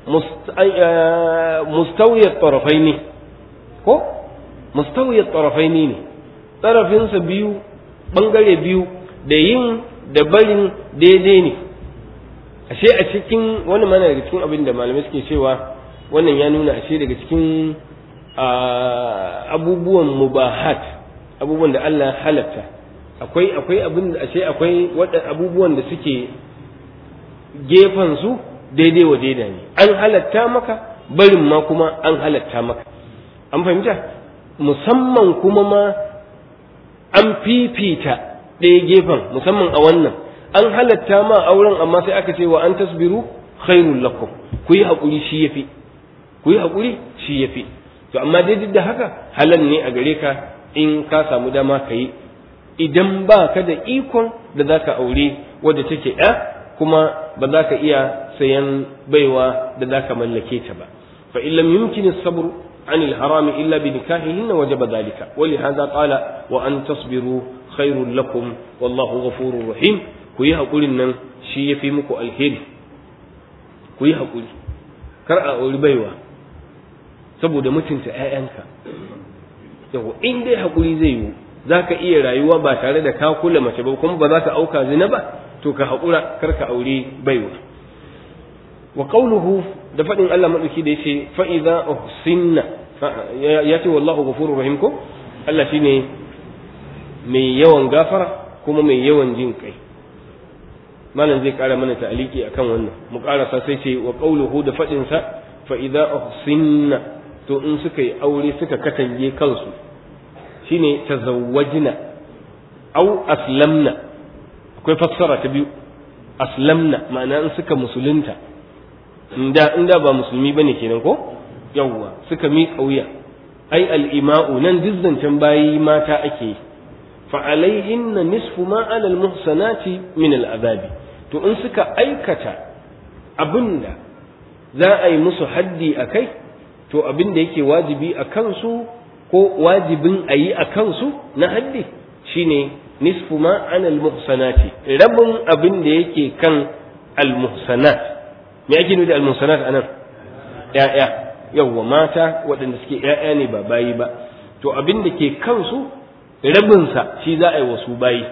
mustawiyat tarafaini ko mustawiyat tarafaini ne tarafinsa biyu bangare biyu da yin da barin daidai ne ashe a cikin wannan mana daga cikin abin da malamai suke cewa wannan ya nuna ashe daga cikin abubuwan mubahat abubuwan da Allah halatta akwai akwai abin da ashe akwai waɗannan abubuwan da suke gefen su daidai wa daida ne an halatta maka barin ma kuma an halatta maka an fahimta musamman kuma ma an fifita ɗaya gefen musamman a wannan an halatta ma auren amma sai aka ce wa an tasbiru khairul lakum ku yi haƙuri shi yafi ku yi haƙuri shi yafi to amma dai duk da haka halal ne a gare ka in ka samu dama ka yi idan ba ka da ikon da za ka aure wadda take ɗa kuma ba za ka iya sayan baiwa da za ka mallake ta ba fa in lam yumkin as-sabr an al-haram illa bi nikahihin wajaba dhalika wa li hadha qala wa an tasbiru khairul lakum wallahu ghafurur rahim ku yi hakurin nan shi yafi muku alheri ku yi hakuri kar a auri baiwa saboda mutunta ƴaƴanka yau in dai hakuri zai yi za ka iya rayuwa ba tare da ka kula mace ba kuma ba za ka auka zina ba to ka haƙura kar ka aure baiwa wa qawluhu da faɗin Allah madauki da yace fa idza uhsinna ya ce wallahu ghafurur rahim ko Allah shine mai yawan gafara kuma mai yawan jin kai malam zai ƙara mana ta'aliki akan wannan mu ƙarasa sai ce wa qawluhu da faɗin sa fa idza uhsinna to in suka yi aure suka katange kansu shine tazawwajna au aslamna akwai fassara ta biyu aslamna ma'ana in suka musulunta inda inda ba musulmi bane kenan ko yawwa suka mi kauya ai al-ima'u nan dizzancan bayi mata ake yi fa alaihinna nisfu ma ala al-muhsanati min al-azabi to in suka aikata abinda za a yi musu haddi akai to abinda yake wajibi a kansu ko wajibin a yi a kansu na haddi shine nisfu ma an al-muhsanati rabin abin da yake kan al-muhsanat me ake nufi da al-muhsanat anan ya'ya yawwa mata waɗanda suke ya'ya ne ba bayi ba to abin da ke kansu rabin sa shi za a yi wasu bayi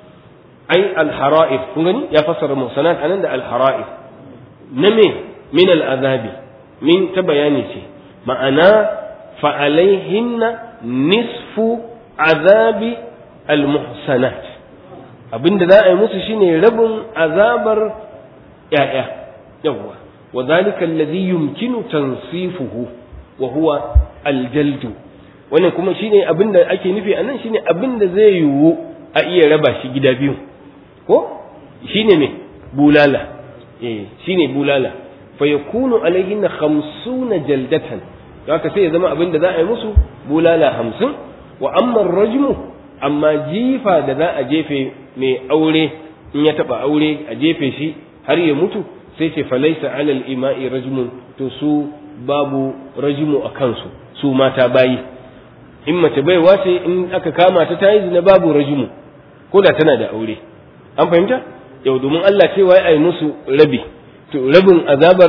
ai al-hara'if kun gani ya fassara muhsanat anan da al-hara'if na me min al-azabi min ta bayani ce ma'ana fa'alaihinna nisfu azabi al-muhsanat abinda za a yi musu shine rabin azabar ya'ya yawwa wa zalika alladhi yumkinu tansifuhu wa huwa al-jaldu wannan kuma shine abinda ake nufi anan shine abinda zai yiwu a iya raba shi gida biyu ko shine me bulala eh shine bulala fa yakunu alaihinna khamsuna jaldatan haka sai ya zama abin da za a yi musu bulala hamsin wa amma rajmu amma jifa da za a jefe mai aure in ya taba aure a jefe shi har ya mutu sai ce falaisa alal ima'i rajmun to su babu rajmu a kansu su mata bayi in mace baiwa ce in aka kama ta tayi zina babu rajmu ko da tana da aure an fahimta yau domin Allah cewa ya yi musu rabi to rabin azabar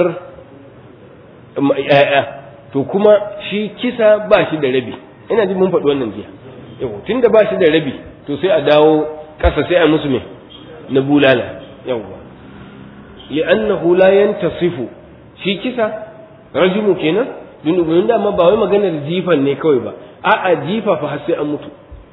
ya'ya to kuma shi kisa ba shi da rabi ina jin mun faɗi wannan jiya yau tunda ba shi da rabi to sai a dawo ƙasa sai a musu me na bulala yawwa li'annahu la yantasifu shi kisa rajumu kenan dun ubun da ma ba wai maganar jifan ne kawai ba a'a jifa fa har sai an mutu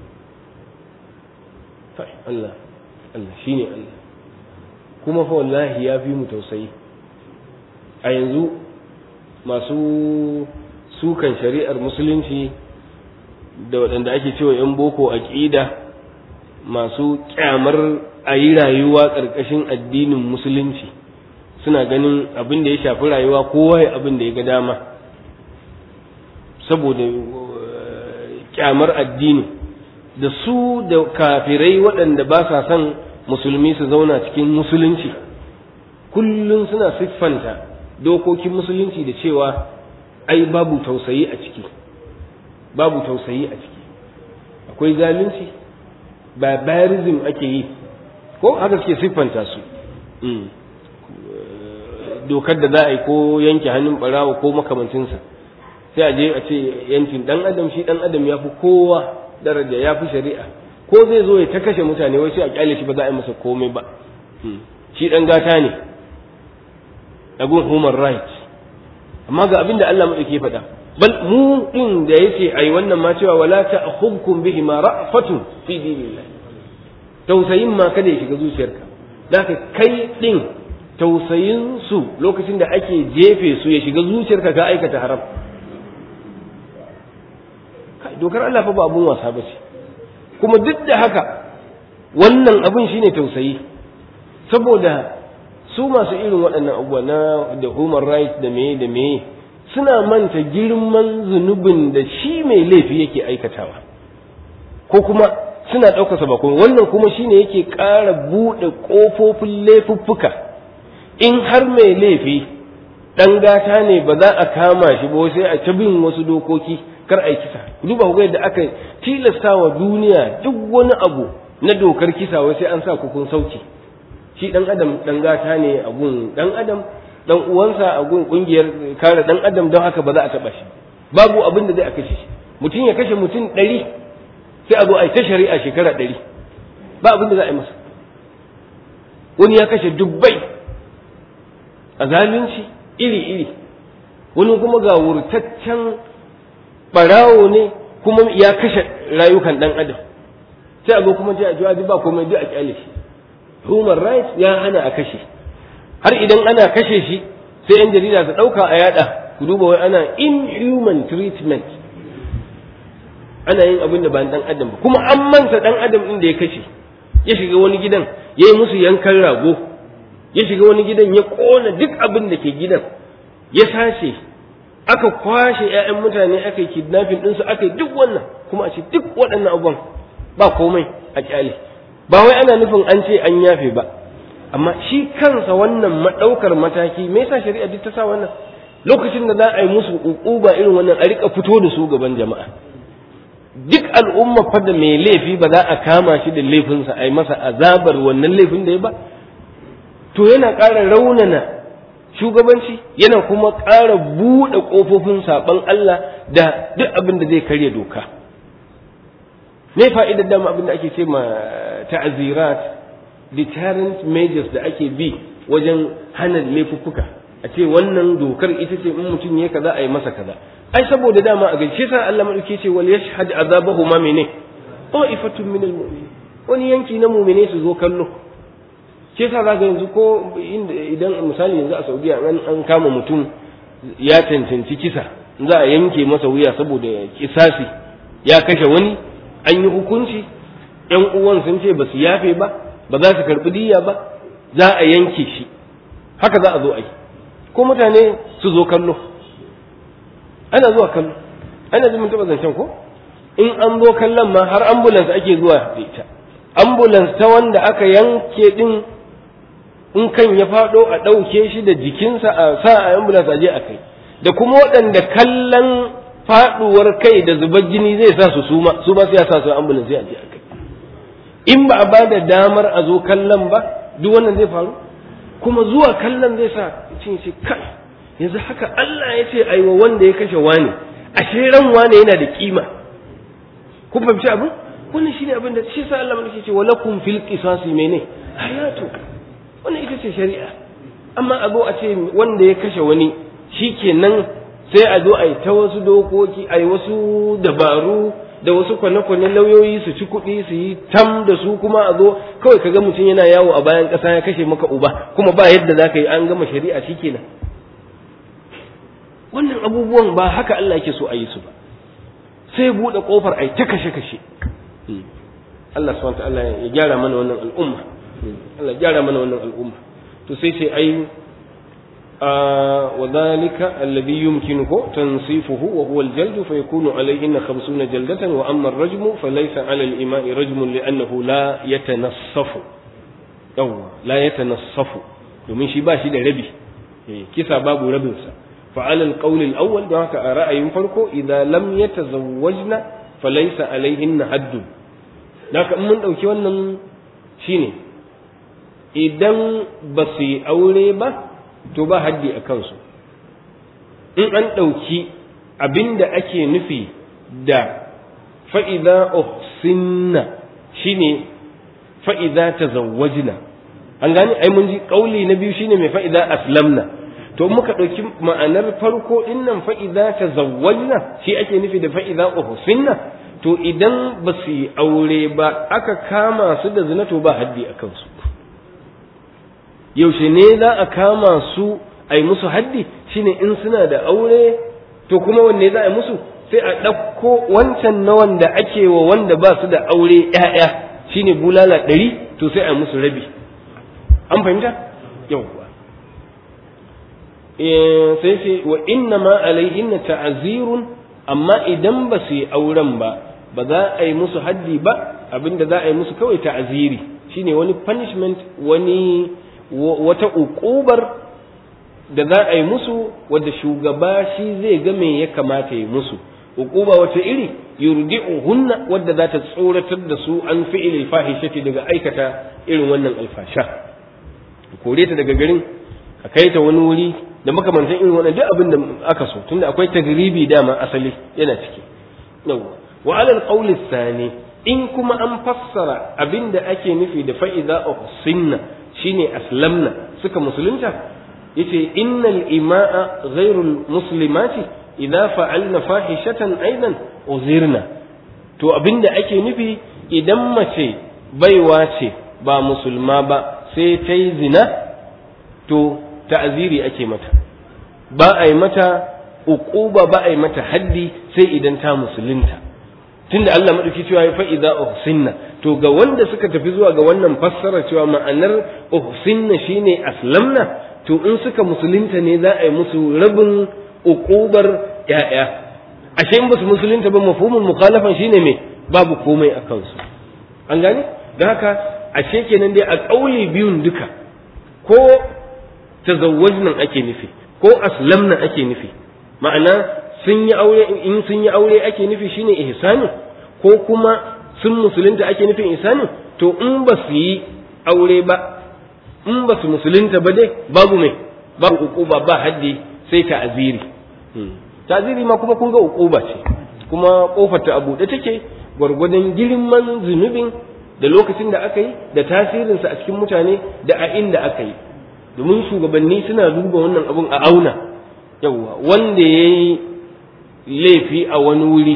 fa Allah Allah shine Allah kuma fa wallahi ya fi mu tausayi a yanzu masu sukan shari'ar musulunci da waɗanda ake cewa ‘yan boko aƙida masu ƙyamar a yi rayuwa ƙarƙashin addinin musulunci suna ganin abin da ya shafi rayuwa kowa ya abin da ya ga dama saboda ƙyamar addini da su da kafirai waɗanda ba sa son musulmi su zauna cikin musulunci kullum suna siffanta dokokin musulunci da cewa ai babu tausayi a ciki babu tausayi a ciki akwai zalunci barbarism ake yi ko haka suke siffanta su dokar da za a yi ko yanke hannun barawa ko makamancinsa sai a je a ce yankin dan adam shi dan adam ya fi kowa daraja ya fi shari'a ko zai zo ya ta kashe mutane wai sai a kyale shi ba za a yi masa komai ba shi dan gata ne abun human rights amma ga abin da Allah madauke faɗa bal mu din da yace ai wannan ma cewa wala ta'khudhukum bihi ma ra'fatun fi dinillah tausayin ma kada ya shiga zuciyarka zaka kai din tausayin su lokacin da ake jefe su ya shiga zuciyarka ka aikata haram kai dokar Allah fa ba abun wasa bace kuma duk da haka wannan abun shine tausayi saboda su masu irin waɗannan abubuwa na da human rights da meye da meye suna manta girman zunubin da shi mai laifi yake aikatawa ko kuma suna ɗaukarsa ba kuma wannan kuma shine yake ƙara buɗe ƙofofin laifuffuka in har mai laifi ɗan gata ne ba za a kama shi ba sai a ta bin wasu dokoki kar a yi kisa duba ku yadda aka tilasta wa duniya duk wani abu na dokar kisa wai sai an sa kun sauki shi ɗan adam ɗan gata ne a gun ɗan adam dan uwansa a gun kungiyar kare dan adam don haka ba za a taba shi babu abin da zai a kashe shi mutum ya kashe mutum ɗari sai a zo a yi ta shari'a shekara ɗari ba abin da za a yi masa wani ya kashe dubbai a zalunci iri iri wani kuma ga wurtaccen barawo ne kuma ya kashe rayukan dan adam sai a zo kuma ji a jawabi ba komai duk a kyale shi human rights ya hana a kashe har idan ana kashe shi sai yan jarida su ɗauka a yada ku duba wai ana inhuman treatment ana yin abin da ba dan adam ba kuma an manta dan adam din da ya kashe ya shiga wani gidan ya yi musu yankan rago ya shiga wani gidan ya kona duk abin da ke gidan ya sace aka kwashe ƴaƴan mutane aka yi kidnapping ɗinsu aka yi duk wannan kuma a ce duk waɗannan abubuwan ba komai a kyale ba wai ana nufin an ce an yafe ba amma shi kansa wannan maɗaukar mataki me yasa shari'a duk ta sa wannan lokacin da za a yi musu uquba irin wannan a rika fito da su gaban jama'a duk al'umma fa da mai laifi ba za a kama shi da laifinsa a yi masa azabar wannan laifin da ya ba to yana ƙara raunana shugabanci yana kuma ƙara buɗe ƙofofin saɓon Allah da duk abin da zai karya doka me fa'idar dama abin da ake ce ma ta'azirat deterrent measures da ake bi wajen hana laifuffuka a ce wannan dokar ita ce in mutum ya kaza a yi masa kaza ai saboda dama a gaishe sa Allah madauke ce wal yashhad azabahu ma mene ta'ifatun min almu'minin wani yanki na mu'mine su zo kallo ce sa zaka yanzu ko idan misali yanzu a Saudiya an an kama mutum ya cancanci kisa za a yanke masa wuya saboda kisasi ya kashe wani an yi hukunci ƴan uwan sun ce ba su yafe ba ba za su karɓi diyya ba za a yanke shi haka za a zo a yi ko mutane su zo kallo ana zuwa kallo ana ji mun taɓa zancen ko in an zo kallon ma har ambulance ake zuwa da ita ambulance ta wanda aka yanke din in kan ya faɗo a ɗauke shi da jikinsa a sa a ambulance a je a kai da kuma waɗanda kallon faɗuwar kai da zubar jini zai sa su suma su ba su ya sa su ambulance sai a je a kai in ba a bada damar a zo kallon ba duk wannan zai faru kuma zuwa kallon zai sa cin shi kai yanzu haka Allah ya ce aiwa wanda ya kashe wani ashe ran wani yana da kima ku fahimci abin wannan shine abin da shi sa Allah mulki ce walakum fil qisasi mene hayatu wannan ita ce shari'a amma a zo a ce wanda ya kashe wani shikenan sai a zo a yi ta wasu dokoki a yi wasu dabaru da wasu kwane-kwane lauyoyi su ci kuɗi su yi tam da su kuma a zo kawai ka ga mutum yana yawo a bayan ƙasa ya kashe maka uba kuma ba yadda za ka yi an gama shari'a shi kenan wannan abubuwan ba haka Allah yake so a yi su ba sai buɗe ƙofar a yi ta kashe-kashe Allah subhanahu wa ta'ala ya gyara mana wannan al'umma Allah ya gyara mana wannan al'umma to sai sai ai وذلك الذي يمكنه تنصيفه وهو الجلد فيكون عليهن خمسون جلدة وأما الرجم فليس على الإماء رجم لأنه لا يتنصف أو لا يتنصف domin shi ba shi da rabi kisa babu rabinsa فعلى القول الأول ذاك رأي فرقه إذا لم يتزوجن فليس عليهن حد ذاك من دوكي wannan shine idan ba su yi aure ba to ba haddi a kansu. In an ɗauki abin da ake nufi da fa'iza uhsinna shine fa'iza ta zawajina, an gane ai mun ji ƙauli na biyu shine mai fa'iza aslamna, to muka ɗauki ma'anar farko innan fa'iza ta zawajina shi ake nufi da fa'iza uhsinna, to idan ba su yi aure ba aka kama su da zina to ba haddi a kansu. Yaushe ne za a kama su a yi musu haddi shine in suna da aure, to kuma wanne za a yi musu sai a ɗauko wancan na wanda ake wa wanda ba su da aure ‘ya'ya shine bulala ɗari, to sai a yi musu rabi. An fahimta? Yawwa. Sai sai wa inna ma alaihinna ta'azirun, amma idan ba su yi auren ba ba za a yi musu haddi ba, abinda za a yi musu kawai ta'aziri shine wani punishment, wani wata uqubar da za a yi musu wadda shugaba shi zai ga me ya kamata ya musu. Uquba wata iri yurdi'uhunna, wadda za ta tsoratar da su an fi'il fahishati, daga aikata irin wannan alfasha, kore ta daga garin a kai ta wani wuri da makamantan irin wannan duk abin da aka so, tunda akwai tagribi dama asali yana ciki. Yawwa. Wa alal qawli thani, in kuma an fassara abin da ake nufi da fa'iza uhsinna shine aslamna, suka musulunta, yace innal ima'a ghairul muslimati idza fa'alna fahishatan aidan uzirna, to abinda ake nufi idan mace baiwa ce ba musulma ba sai ta yi zina, to ta'aziri ake mata, ba a yi mata uquba, ba a yi mata haddi sai idan ta musulunta, tunda Allah madauki cewa fa idza uhsinna. To ga wanda suka tafi zuwa ga wannan fassara cewa ma'anar uhsinna shine aslamna, to in suka musulunta ne za a yi musu rabin uqubar ya'ya. Ashe in basu musulunta ba mafhumul mukhalafan shine me, babu komai a kansu. An gane? Don haka ashe kenan dai a kauli biyun duka, ko tazawwajnan ake nufi ko aslamna ake nufi, ma'ana sun yi aure, in sun yi aure ake nufi shine ihsani, ko kuma sun musulunta ake nufin ihsani. To in ba su yi aure ba, in ba su musulunta ba dai babu mai, babu uquba, ba haddi sai ta'aziri. Ta'aziri ma kuma kun ga uquba ce, kuma kofar ta abu da take gwargwadon girman zunubin da lokacin da aka yi da tasirinsa a cikin mutane da a inda aka yi, domin shugabanni suna duba wannan abun a auna. Yawwa, wanda ya yi laifi a wani wuri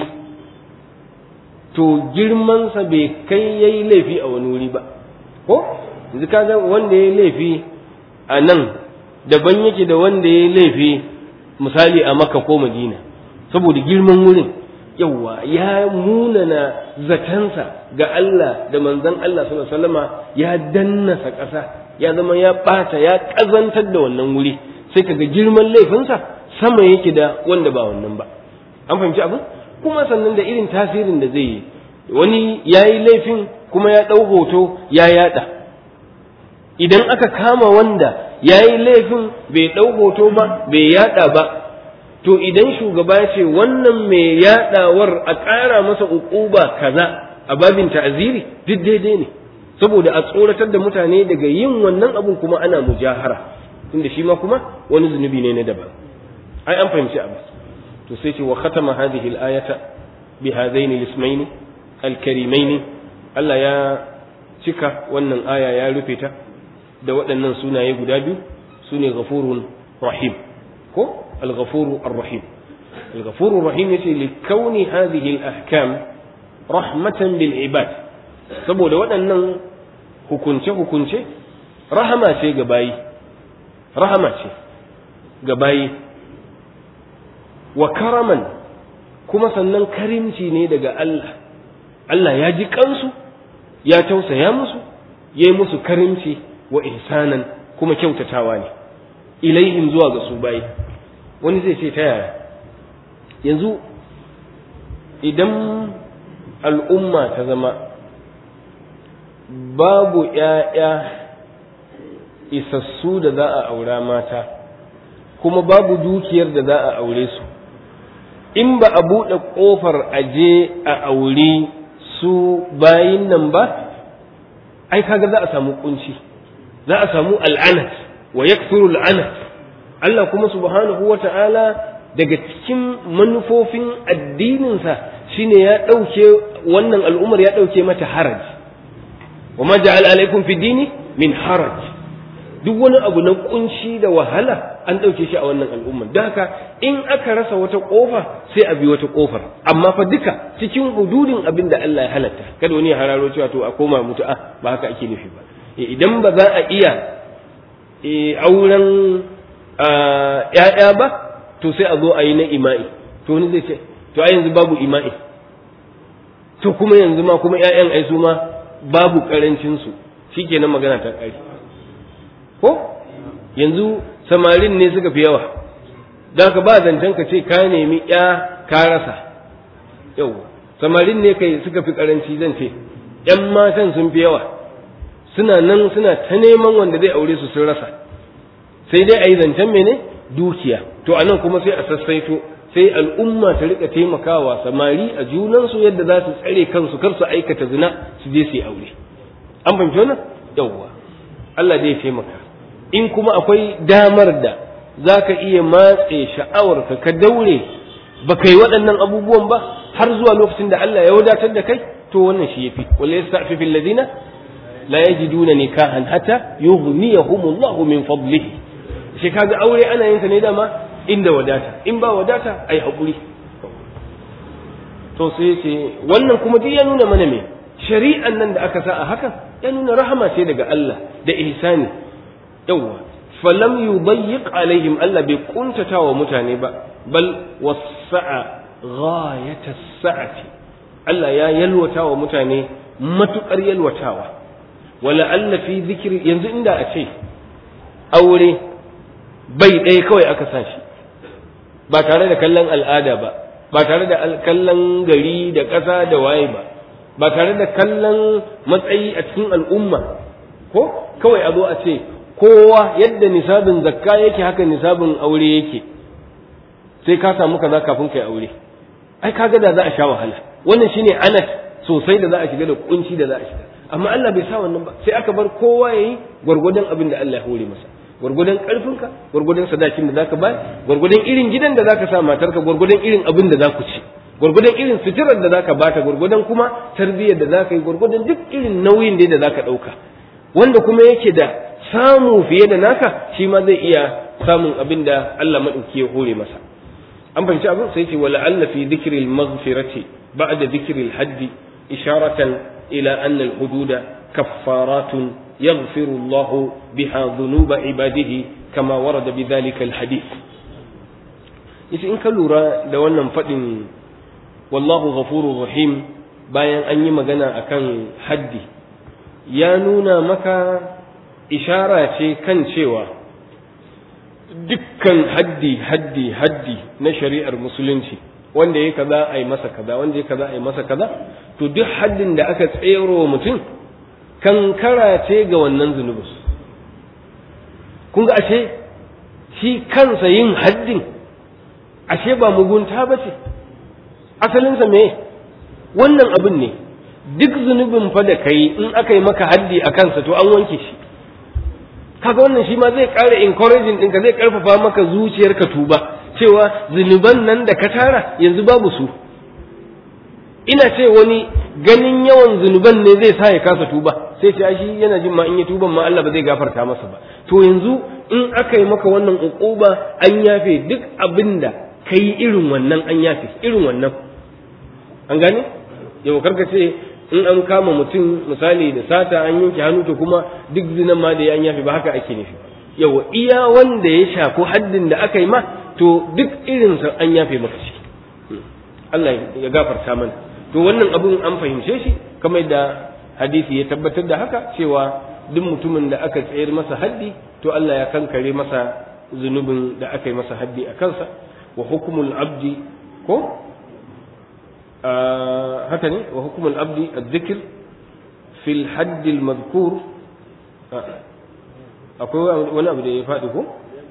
to girmansa bai kai ya yi laifi a wani wuri ba, ko yanzu kaga wanda ya yi laifi a nan daban yake da wanda ya yi laifi misali a Makka ko Madina, saboda girman wurin. Yawwa, ya munana zatansa ga Allah da manzon Allah sallallahu alaihi wasallama, ya dannasa ƙasa, ya zama ya ɓata, ya ƙazantar da wannan wuri, sai kaga girman laifinsa sama yake da wanda ba wannan ba. An fahimci abin? Kuma sannan da irin tasirin da zai yi, wani ya yi laifin kuma ya ɗau hoto ya yaɗa. Idan aka kama wanda ya yi laifin bai ɗau hoto ba bai yaɗa ba, to idan shugaba ya ce wannan mai yaɗawar a ƙara masa uquba kaza a babin ta'aziri, duk daidai ne, saboda a tsoratar da mutane daga yin wannan abun, kuma ana mujahara, tunda shi ma kuma wani zunubi ne na daban. Ai an fahimci abu. To sai ce wa khatama hadhihi al-ayata bi hadaini al-ismaini al-karimaini, Allah ya cika wannan aya, ya rufe ta da waɗannan sunaye guda biyu, sune ghafurun rahim, ko al-ghafuru ar-rahim. al-ghafuru ar-rahim yace li kauni hadhihi al-ahkam rahmatan bil ibad, saboda waɗannan hukunce hukunce rahama ce ga bayi, rahama ce ga bayi, wa karaman, kuma sannan karimci ne daga Allah. Allah ya ji kansu, ya tausaya musu, ya yi musu karimci, wa ihsanan, kuma kyautatawa ne ilaihim zuwa ga su bayi. Wani zai ce ta yaya? Yanzu idan al'umma ta zama babu ‘ya'ya isassu da za a aura mata, kuma babu dukiyar da za a aure su, in ba a buɗe ƙofar aje a aure su bayin nan ba, ai kaga za a samu kunci, za a samu al'anat wa yakthuru al'anat. Allah kuma subhanahu wata'ala daga cikin manufofin addininsa shine ya ɗauke wannan al'ummar, ya ɗauke mata haraj. wa ma ja'ala alaikum fi dini min haraj, duk wani abu na kunci da wahala an ɗauke shi a wannan al'ummar. don haka in aka rasa wata ƙofa sai a bi wata ƙofar, amma fa duka cikin hududin abin da Allah ya halatta. kada wani ya hararo cewa to a koma mutu'a, ba haka ake nufi ba. idan ba za a iya auren ‘ya'ya ba, to sai a zo a yi na ima'i. to wani zai ce to a yanzu babu ima'i, to kuma yanzu ma kuma ‘ya'yan ai su ma babu ƙarancinsu, shi kenan magana ta ƙari. ko yanzu samarin ne suka fi yawa, da ka ba zancen ka ce ka nemi ‘ya ka rasa. yau samarin ne kai suka fi ƙaranci, zan ce ‘yan matan sun fi yawa, suna nan suna ta neman wanda zai aure su sun rasa, sai dai a yi zancen mene dukiya. to a nan kuma sai a sassaito, sai al'umma ta rika taimakawa samari a junansu yadda za su tsare kansu, kar su aikata zina su je su yi aure. an fahimci wannan? yawwa Allah zai taimaka. in kuma akwai damar da za ka iya matse sha'awarka ka daure ba kai waɗannan abubuwan ba har zuwa lokacin da Allah ya wadatar da kai, to wannan shi yafi. wala yasta'fifu alladhina la yajiduna nikahan hatta yughniyahumullahu min fadlihi. shi kaga aure ana yin sa ne dama inda wadata, in ba wadata ai hakuri. to sai ce wannan kuma duk ya nuna mana me shari'an nan da aka sa a hakan ya nuna rahama ce daga Allah da ihsani. yawa falam yudayyiq alaihim, Allah bai kuntata wa mutane ba, bal wasa'a ghayata sa'ati, Allah ya yalwata wa mutane matukar yalwatawa. wala alla fi dhikri, yanzu inda a ce aure bai ɗaya kawai aka sa shi, ba tare da kallon al'ada ba, ba tare da kallon gari da ƙasa da waye ba, ba tare da kallon matsayi a cikin al'umma, ko kawai a zo a ce kowa yadda nisabin zakka yake haka nisabin aure yake, sai ka samu kaza kafin kai aure. ai kaga da za a sha wahala. wannan shine anat sosai da za a shiga da kunci da za a shiga. amma Allah bai sa wannan ba, sai aka bar kowa yayi gwargwadon abin da Allah ya hore masa, gwargwadon karfinka, gwargwadon sadakin da zaka bayar, gwargwadon irin gidan da zaka sa matarka, gwargwadon irin abin da zaku ci, gwargwadon irin suturar da zaka bata, gwargwadon kuma tarbiyyar da zaka yi, gwargwadon duk irin nauyin da zaka dauka. wanda kuma yake da samu fiye da naka, shi ma zai iya samun abin da Allah madauki ya hore masa. an fahimci abin sai ce wala alla fi dhikri al-maghfirati ba'da dhikri al-haddi isharatan ila anna al-hududa kaffaratun yaghfiru Allah biha dhunuba ibadihi kama warada bidhalika al-hadith. yace in ka lura da wannan fadin wallahu ghafurur rahim bayan an yi magana akan haddi, ya nuna maka ishara ce kan cewa dukkan haddi haddi haddi na shari'ar musulunci, wanda ya kaza ai masa kaza, wanda ya kaza ai masa kaza, to duk haddin da aka tsero mutum kankara ce ga wannan zunubin. kun ga ashe shi kansa yin haddin ashe ba mugunta ba ce, asalinsa me wannan abin ne. duk zunubin fa da kai in aka yi maka haddi a kansa to an wanke shi. kaga wannan shi ma zai ƙara encouraging ɗinka, zai ƙarfafa maka zuciyarka tuba, cewa zunuban nan da ka tara yanzu babu su. ina ce wani ganin yawan zunuban ne zai sa ya kasa tuba, sai ce shi yana jin ma in ya tuban ma Allah ba zai gafarta masa ba. to yanzu in aka yi maka wannan uquba an yafe duk abinda kai irin wannan, an yafe irin wannan. an gane yau karka ce in an kama mutum misali da sata an yanke hannu to kuma duk zinan ma da ya yafi, ba haka ake nufi. yawa iya wanda ya shafi haddin da aka yi ma to duk irin sa an yafe maka shi. Allah ya gafarta mana. to wannan abun an fahimce shi kamar da hadisi ya tabbatar da haka, cewa duk mutumin da aka tsayar masa haddi to Allah ya kankare masa zunubin da aka yi masa haddi a kansa. wa hukmul abdi ko haka ne wa hukumul abdi adh-dhikr fil hadd al-madhkur. akwai wani abu da ya faɗi ko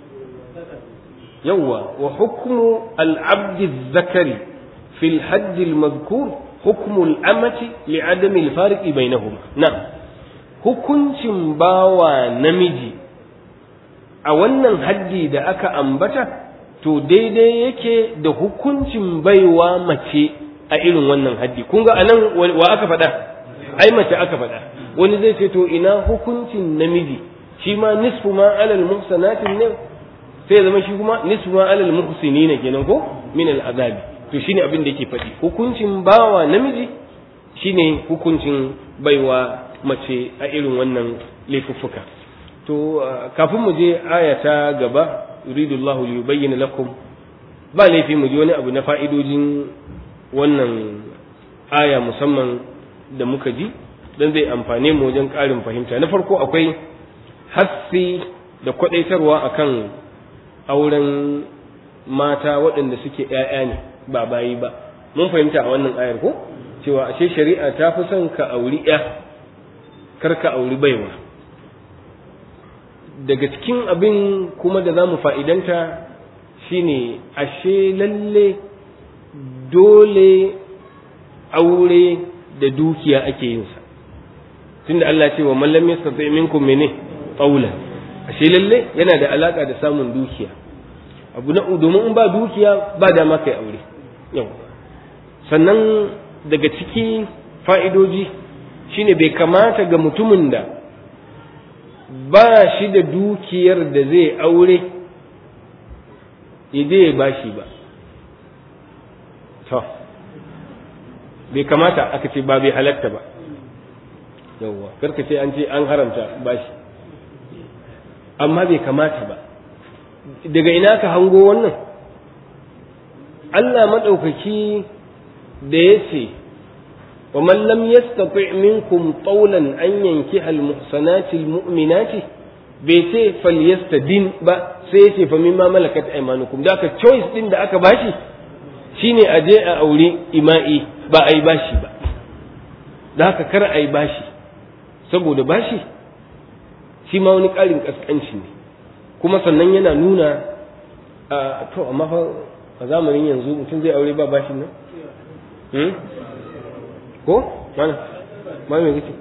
yawa wa hukmu al-abd adh-dhakari fil hadd al-madhkur hukmu al-amati li adam al-fariq bainahuma. na hukuncin bawa namiji a wannan haddi da aka ambata to daidai yake da hukuncin baiwa mace a irin wannan haddi. Kun ga anan wa aka faɗa? Ai mace aka faɗa. Wani zai ce to ina hukuncin namiji, shi ma nisfu ma alal muhsanatin ne, sai zama shi kuma nisfu ma alal muhsinina kenan ko min al azabi. To shine abin da yake faɗi, hukuncin bawa namiji shine hukuncin baiwa mace a irin wannan laifuffuka. To kafin mu je aya ta gaba, yuridullahu liyubayyana lakum, ba laifi mu ji wani abu na fa'idojin wannan aya musamman da muka ji dan zai amfane mu wajen ƙarin fahimta. Na farko akwai hassi da kwadaitarwa akan auren mata waɗanda suke ‘ya'ya ne ba bayi ba. Mun fahimta a wannan ayar ko cewa ashe shari'a ta fi son ka auri ‘ya kar ka auri baiwa. Daga cikin abin kuma da za mu fa'idanta shine ashe lalle dole aure da dukiya ake yinsa, tunda Allah ce wa mallam yastati minkum mene qawlan, ashe lalle yana da alaka da samun dukiya. Abu na domin in ba dukiya ba da ma kai aure. Yau sannan daga ciki fa'idoji shine bai kamata ga mutumin da ba shi da dukiyar da zai aure ya bashi ba. To bai kamata aka ce ba bai halatta ba. Yawwa karka ce an ce an haramta bashi, amma bai kamata ba. Daga ina ka hango wannan? Allah maɗaukaki da ya ce wa man lam yastati minkum qawlan an yankiha al-muhsanati al-mu'minati, bai ce falyastadin ba, sai ya ce fa mimma malakat aymanukum. Da ka choice din da aka bashi shine a je a aure ima'i, ba ai bashi ba. Da haka kar ai bashi, saboda bashi shi ma wani ƙarin ƙasƙanci ne, kuma sannan yana nuna a to amma fa a zamanin yanzu mutum zai aure ba bashin nan hmm? ko mana ma me kake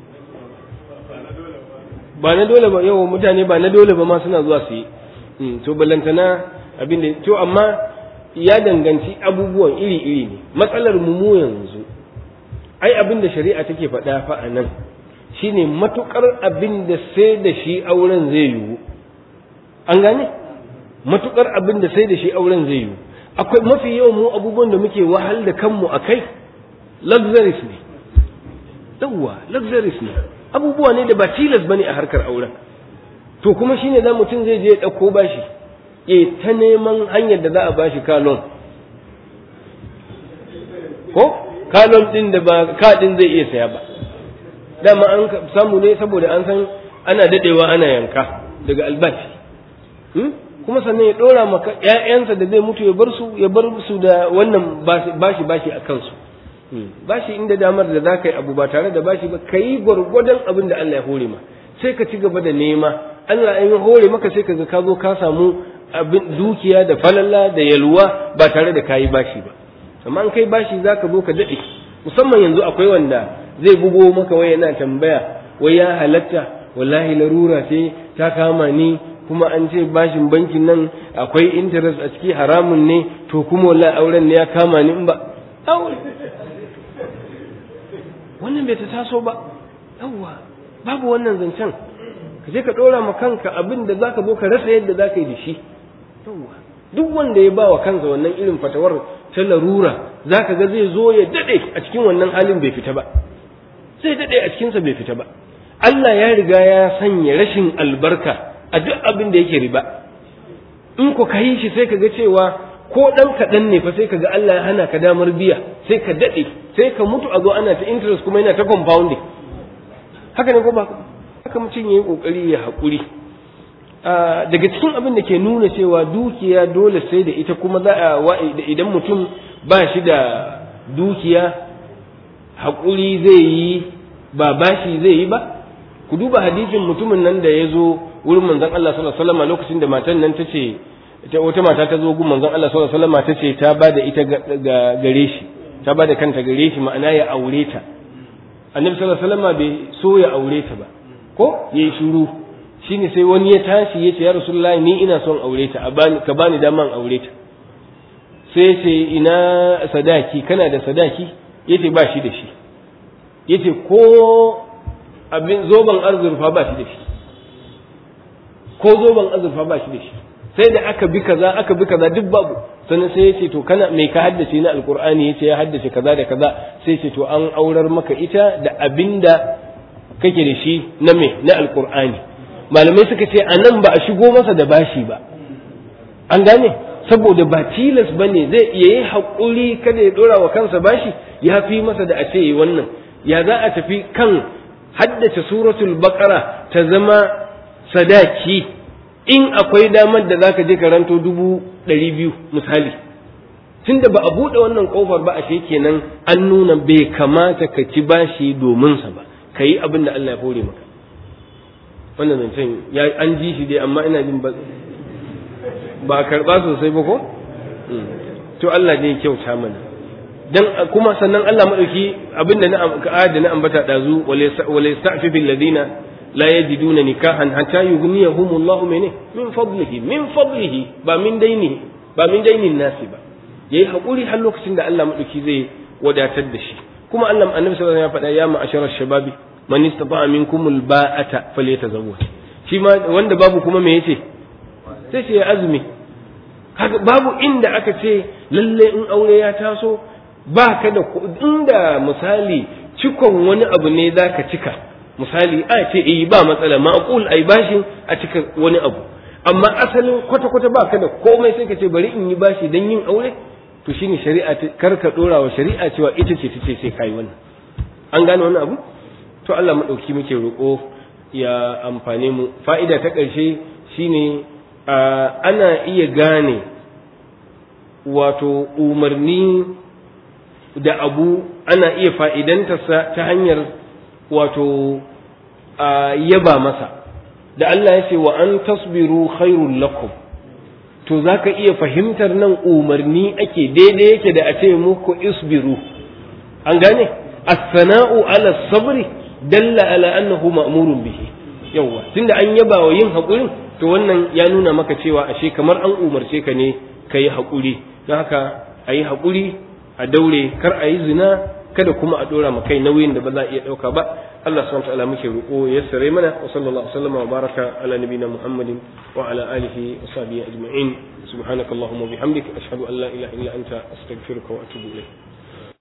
ba na dole ba, yau mutane ba na dole ba ma suna zuwa su yi hmm. to ballantana abin da to amma ya danganci abubuwan iri-iri ne. Matsalar mu mu yanzu ai abin da shari'a take faɗa fa a nan shine matukar abin da sai da shi auren zai yiwu. An gane? Matukar abin da sai da shi auren zai yiwu. Akwai mafi yawan mu abubuwan da muke wahal da kanmu a kai luxuries ne. Yawwa luxuries ne. Abubuwa ne da ba tilas bane a harkar auren. To kuma shine da mutum zai je ya ɗauko bashi, ya ta neman hanyar da za a bashi kalon. Ko? Kalon ɗin da ba kaɗin zai iya saya ba. Dama an samu ne saboda an san ana daɗewa ana yanka daga albashi. Kuma sannan ya ɗora maka ‘ya'yansa da zai mutu ya bar su ya bar su da wannan bashi bashi a kansu. Bashi inda damar da za ka yi abu ba tare da bashi ba, ka yi gwargwadon abin da Allah ya hore ma, sai ka ci gaba da nema. Allah ya hore maka sai ka ga ka zo ka samu abin dukiya da falalla da yalwa ba tare da ka yi bashi ba. Amma an kai bashi za ka zo ka daɗe, musamman yanzu akwai wanda zai bugo maka wai yana tambaya wai ya halatta, wallahi larura ce ta kama ni, kuma an ce bashin bankin nan akwai interest a ciki haramun ne, to kuma wallahi auren ne ya kama ni in ba aure wannan bai ta taso ba. Yawwa babu wannan zancen, ka je ka dora ma kanka abin da zaka zo ka rasa yadda zaka yi da shi. Yawwa duk wanda ya bawa kansa wannan irin fatawar ta larura zaka ga zai zo ya dade a cikin wannan halin bai fita ba, sai dade a cikinsa bai fita ba. Allah ya riga ya sanya rashin albarka a duk abin da yake riba. In ko ka yi shi sai ka ga cewa ko ɗan kaɗan ne fa sai ka ga Allah ya hana ka damar biya, sai ka daɗe, sai ka mutu a zo ana ta interest kuma yana ta compounding. Haka ne ko ba haka mutum ya yi ƙoƙari ya haƙuri. Daga cikin abin da ke nuna cewa dukiya dole sai da ita, kuma za a idan mutum ba shi da dukiya haƙuri zai yi ba bashi zai yi ba. Ku duba hadisin mutumin nan da ya zo wurin manzon Allah sallallahu alaihi wasallam lokacin da matan nan tace ta wata mata ta zo gun manzon Allah sallallahu alaihi wasallam tace ta bada ita ga gare shi, ta bada kanta gare shi, ma'ana ya aure ta. annabi sallallahu alaihi wasallam bai so ya aure ta ba ko yayi shiru shine sai wani ya tashi yace ya rasulullahi ni ina son aure ta a bani ka bani daman aure ta sai ce ina sadaki kana da sadaki yace ba shi da shi yace ko abin zoban azurfa ba shi da shi ko zoban azurfa ba shi da shi sai da aka bi kaza aka bi kaza duk babu sannan sai yace to kana mai ka haddace na alqur'ani yace ya haddace kaza da kaza sai yace to an aurar maka ita da abinda kake da shi na me na alqur'ani malamai suka ce anan ba a shigo masa da bashi ba an gane saboda ba tilas bane zai iya yi hakuri kada ya dora wa kansa bashi ya fi masa da a ce wannan ya za a tafi kan haddace suratul baqara ta zama sadaki in akwai damar da zaka je karanto dubu ɗari biyu misali tunda ba a buɗe wannan ƙofar ba ashe kenan an nuna bai kamata ka ci bashi domin sa ba ka yi abin da Allah ya hore maka wannan zancen ya an ji shi dai amma ina jin ba ba karɓa sosai ba ko to Allah ne ya kyauta mana dan kuma sannan Allah madauki abin da na da na ambata dazu wala yasta'fi bil ladina la yajiduna nikahan hatta yughniyahumullahu min min fadlihi min fadlihi ba min daini ba min dainin nasi ba yayi hakuri har lokacin da Allah madauki zai wadatar da shi kuma Allah annabi sallallahu alaihi wasallam ya faɗa ya ma'ashara shababi man istata'a minkumul ba'ata falyatazawwaj shi ma wanda babu kuma me yace sai ce ya azumi kaga babu inda aka ce lalle in aure ya taso ba ka da inda misali cikon wani abu ne zaka cika misali a ce eh ba matsala ma'qul ai bashin a cika wani abu amma asalin kwata kwata ba ka da komai sai ka ce bari in yi bashi dan yin aure to shine shari'a kar ka dora wa shari'a cewa ita ce tace sai kai wannan an gane wannan abu to Allah madauki muke roko ya amfane mu fa'ida ta ƙarshe shine ana iya gane wato umarni da abu ana iya fa'idantarsa ta hanyar wato yaba masa da Allah ya ce wa an tasbiru khairul lakum to zaka iya fahimtar nan umarni ake daidai yake da a ce muku isbiru an gane as-sana'u ala sabri dalla ala annahu ma'murun bihi yawa tunda an yaba wa yin haƙurin to wannan ya nuna maka cewa ashe kamar an umarce ka ne ka yi haƙuri don haka a yi haƙuri a daure kar a yi zina kada kuma a ɗora ma kai nauyin da ba za a iya ɗauka ba Allah subhanahu wa ta'ala muke roƙo ya sare mana wa sallallahu alaihi wa baraka ala nabiyina Muhammadin wa ala alihi wa sahbihi ajma'in subhanakallahumma wa bihamdika ashhadu an la ilaha illa anta astaghfiruka wa atubu ilayk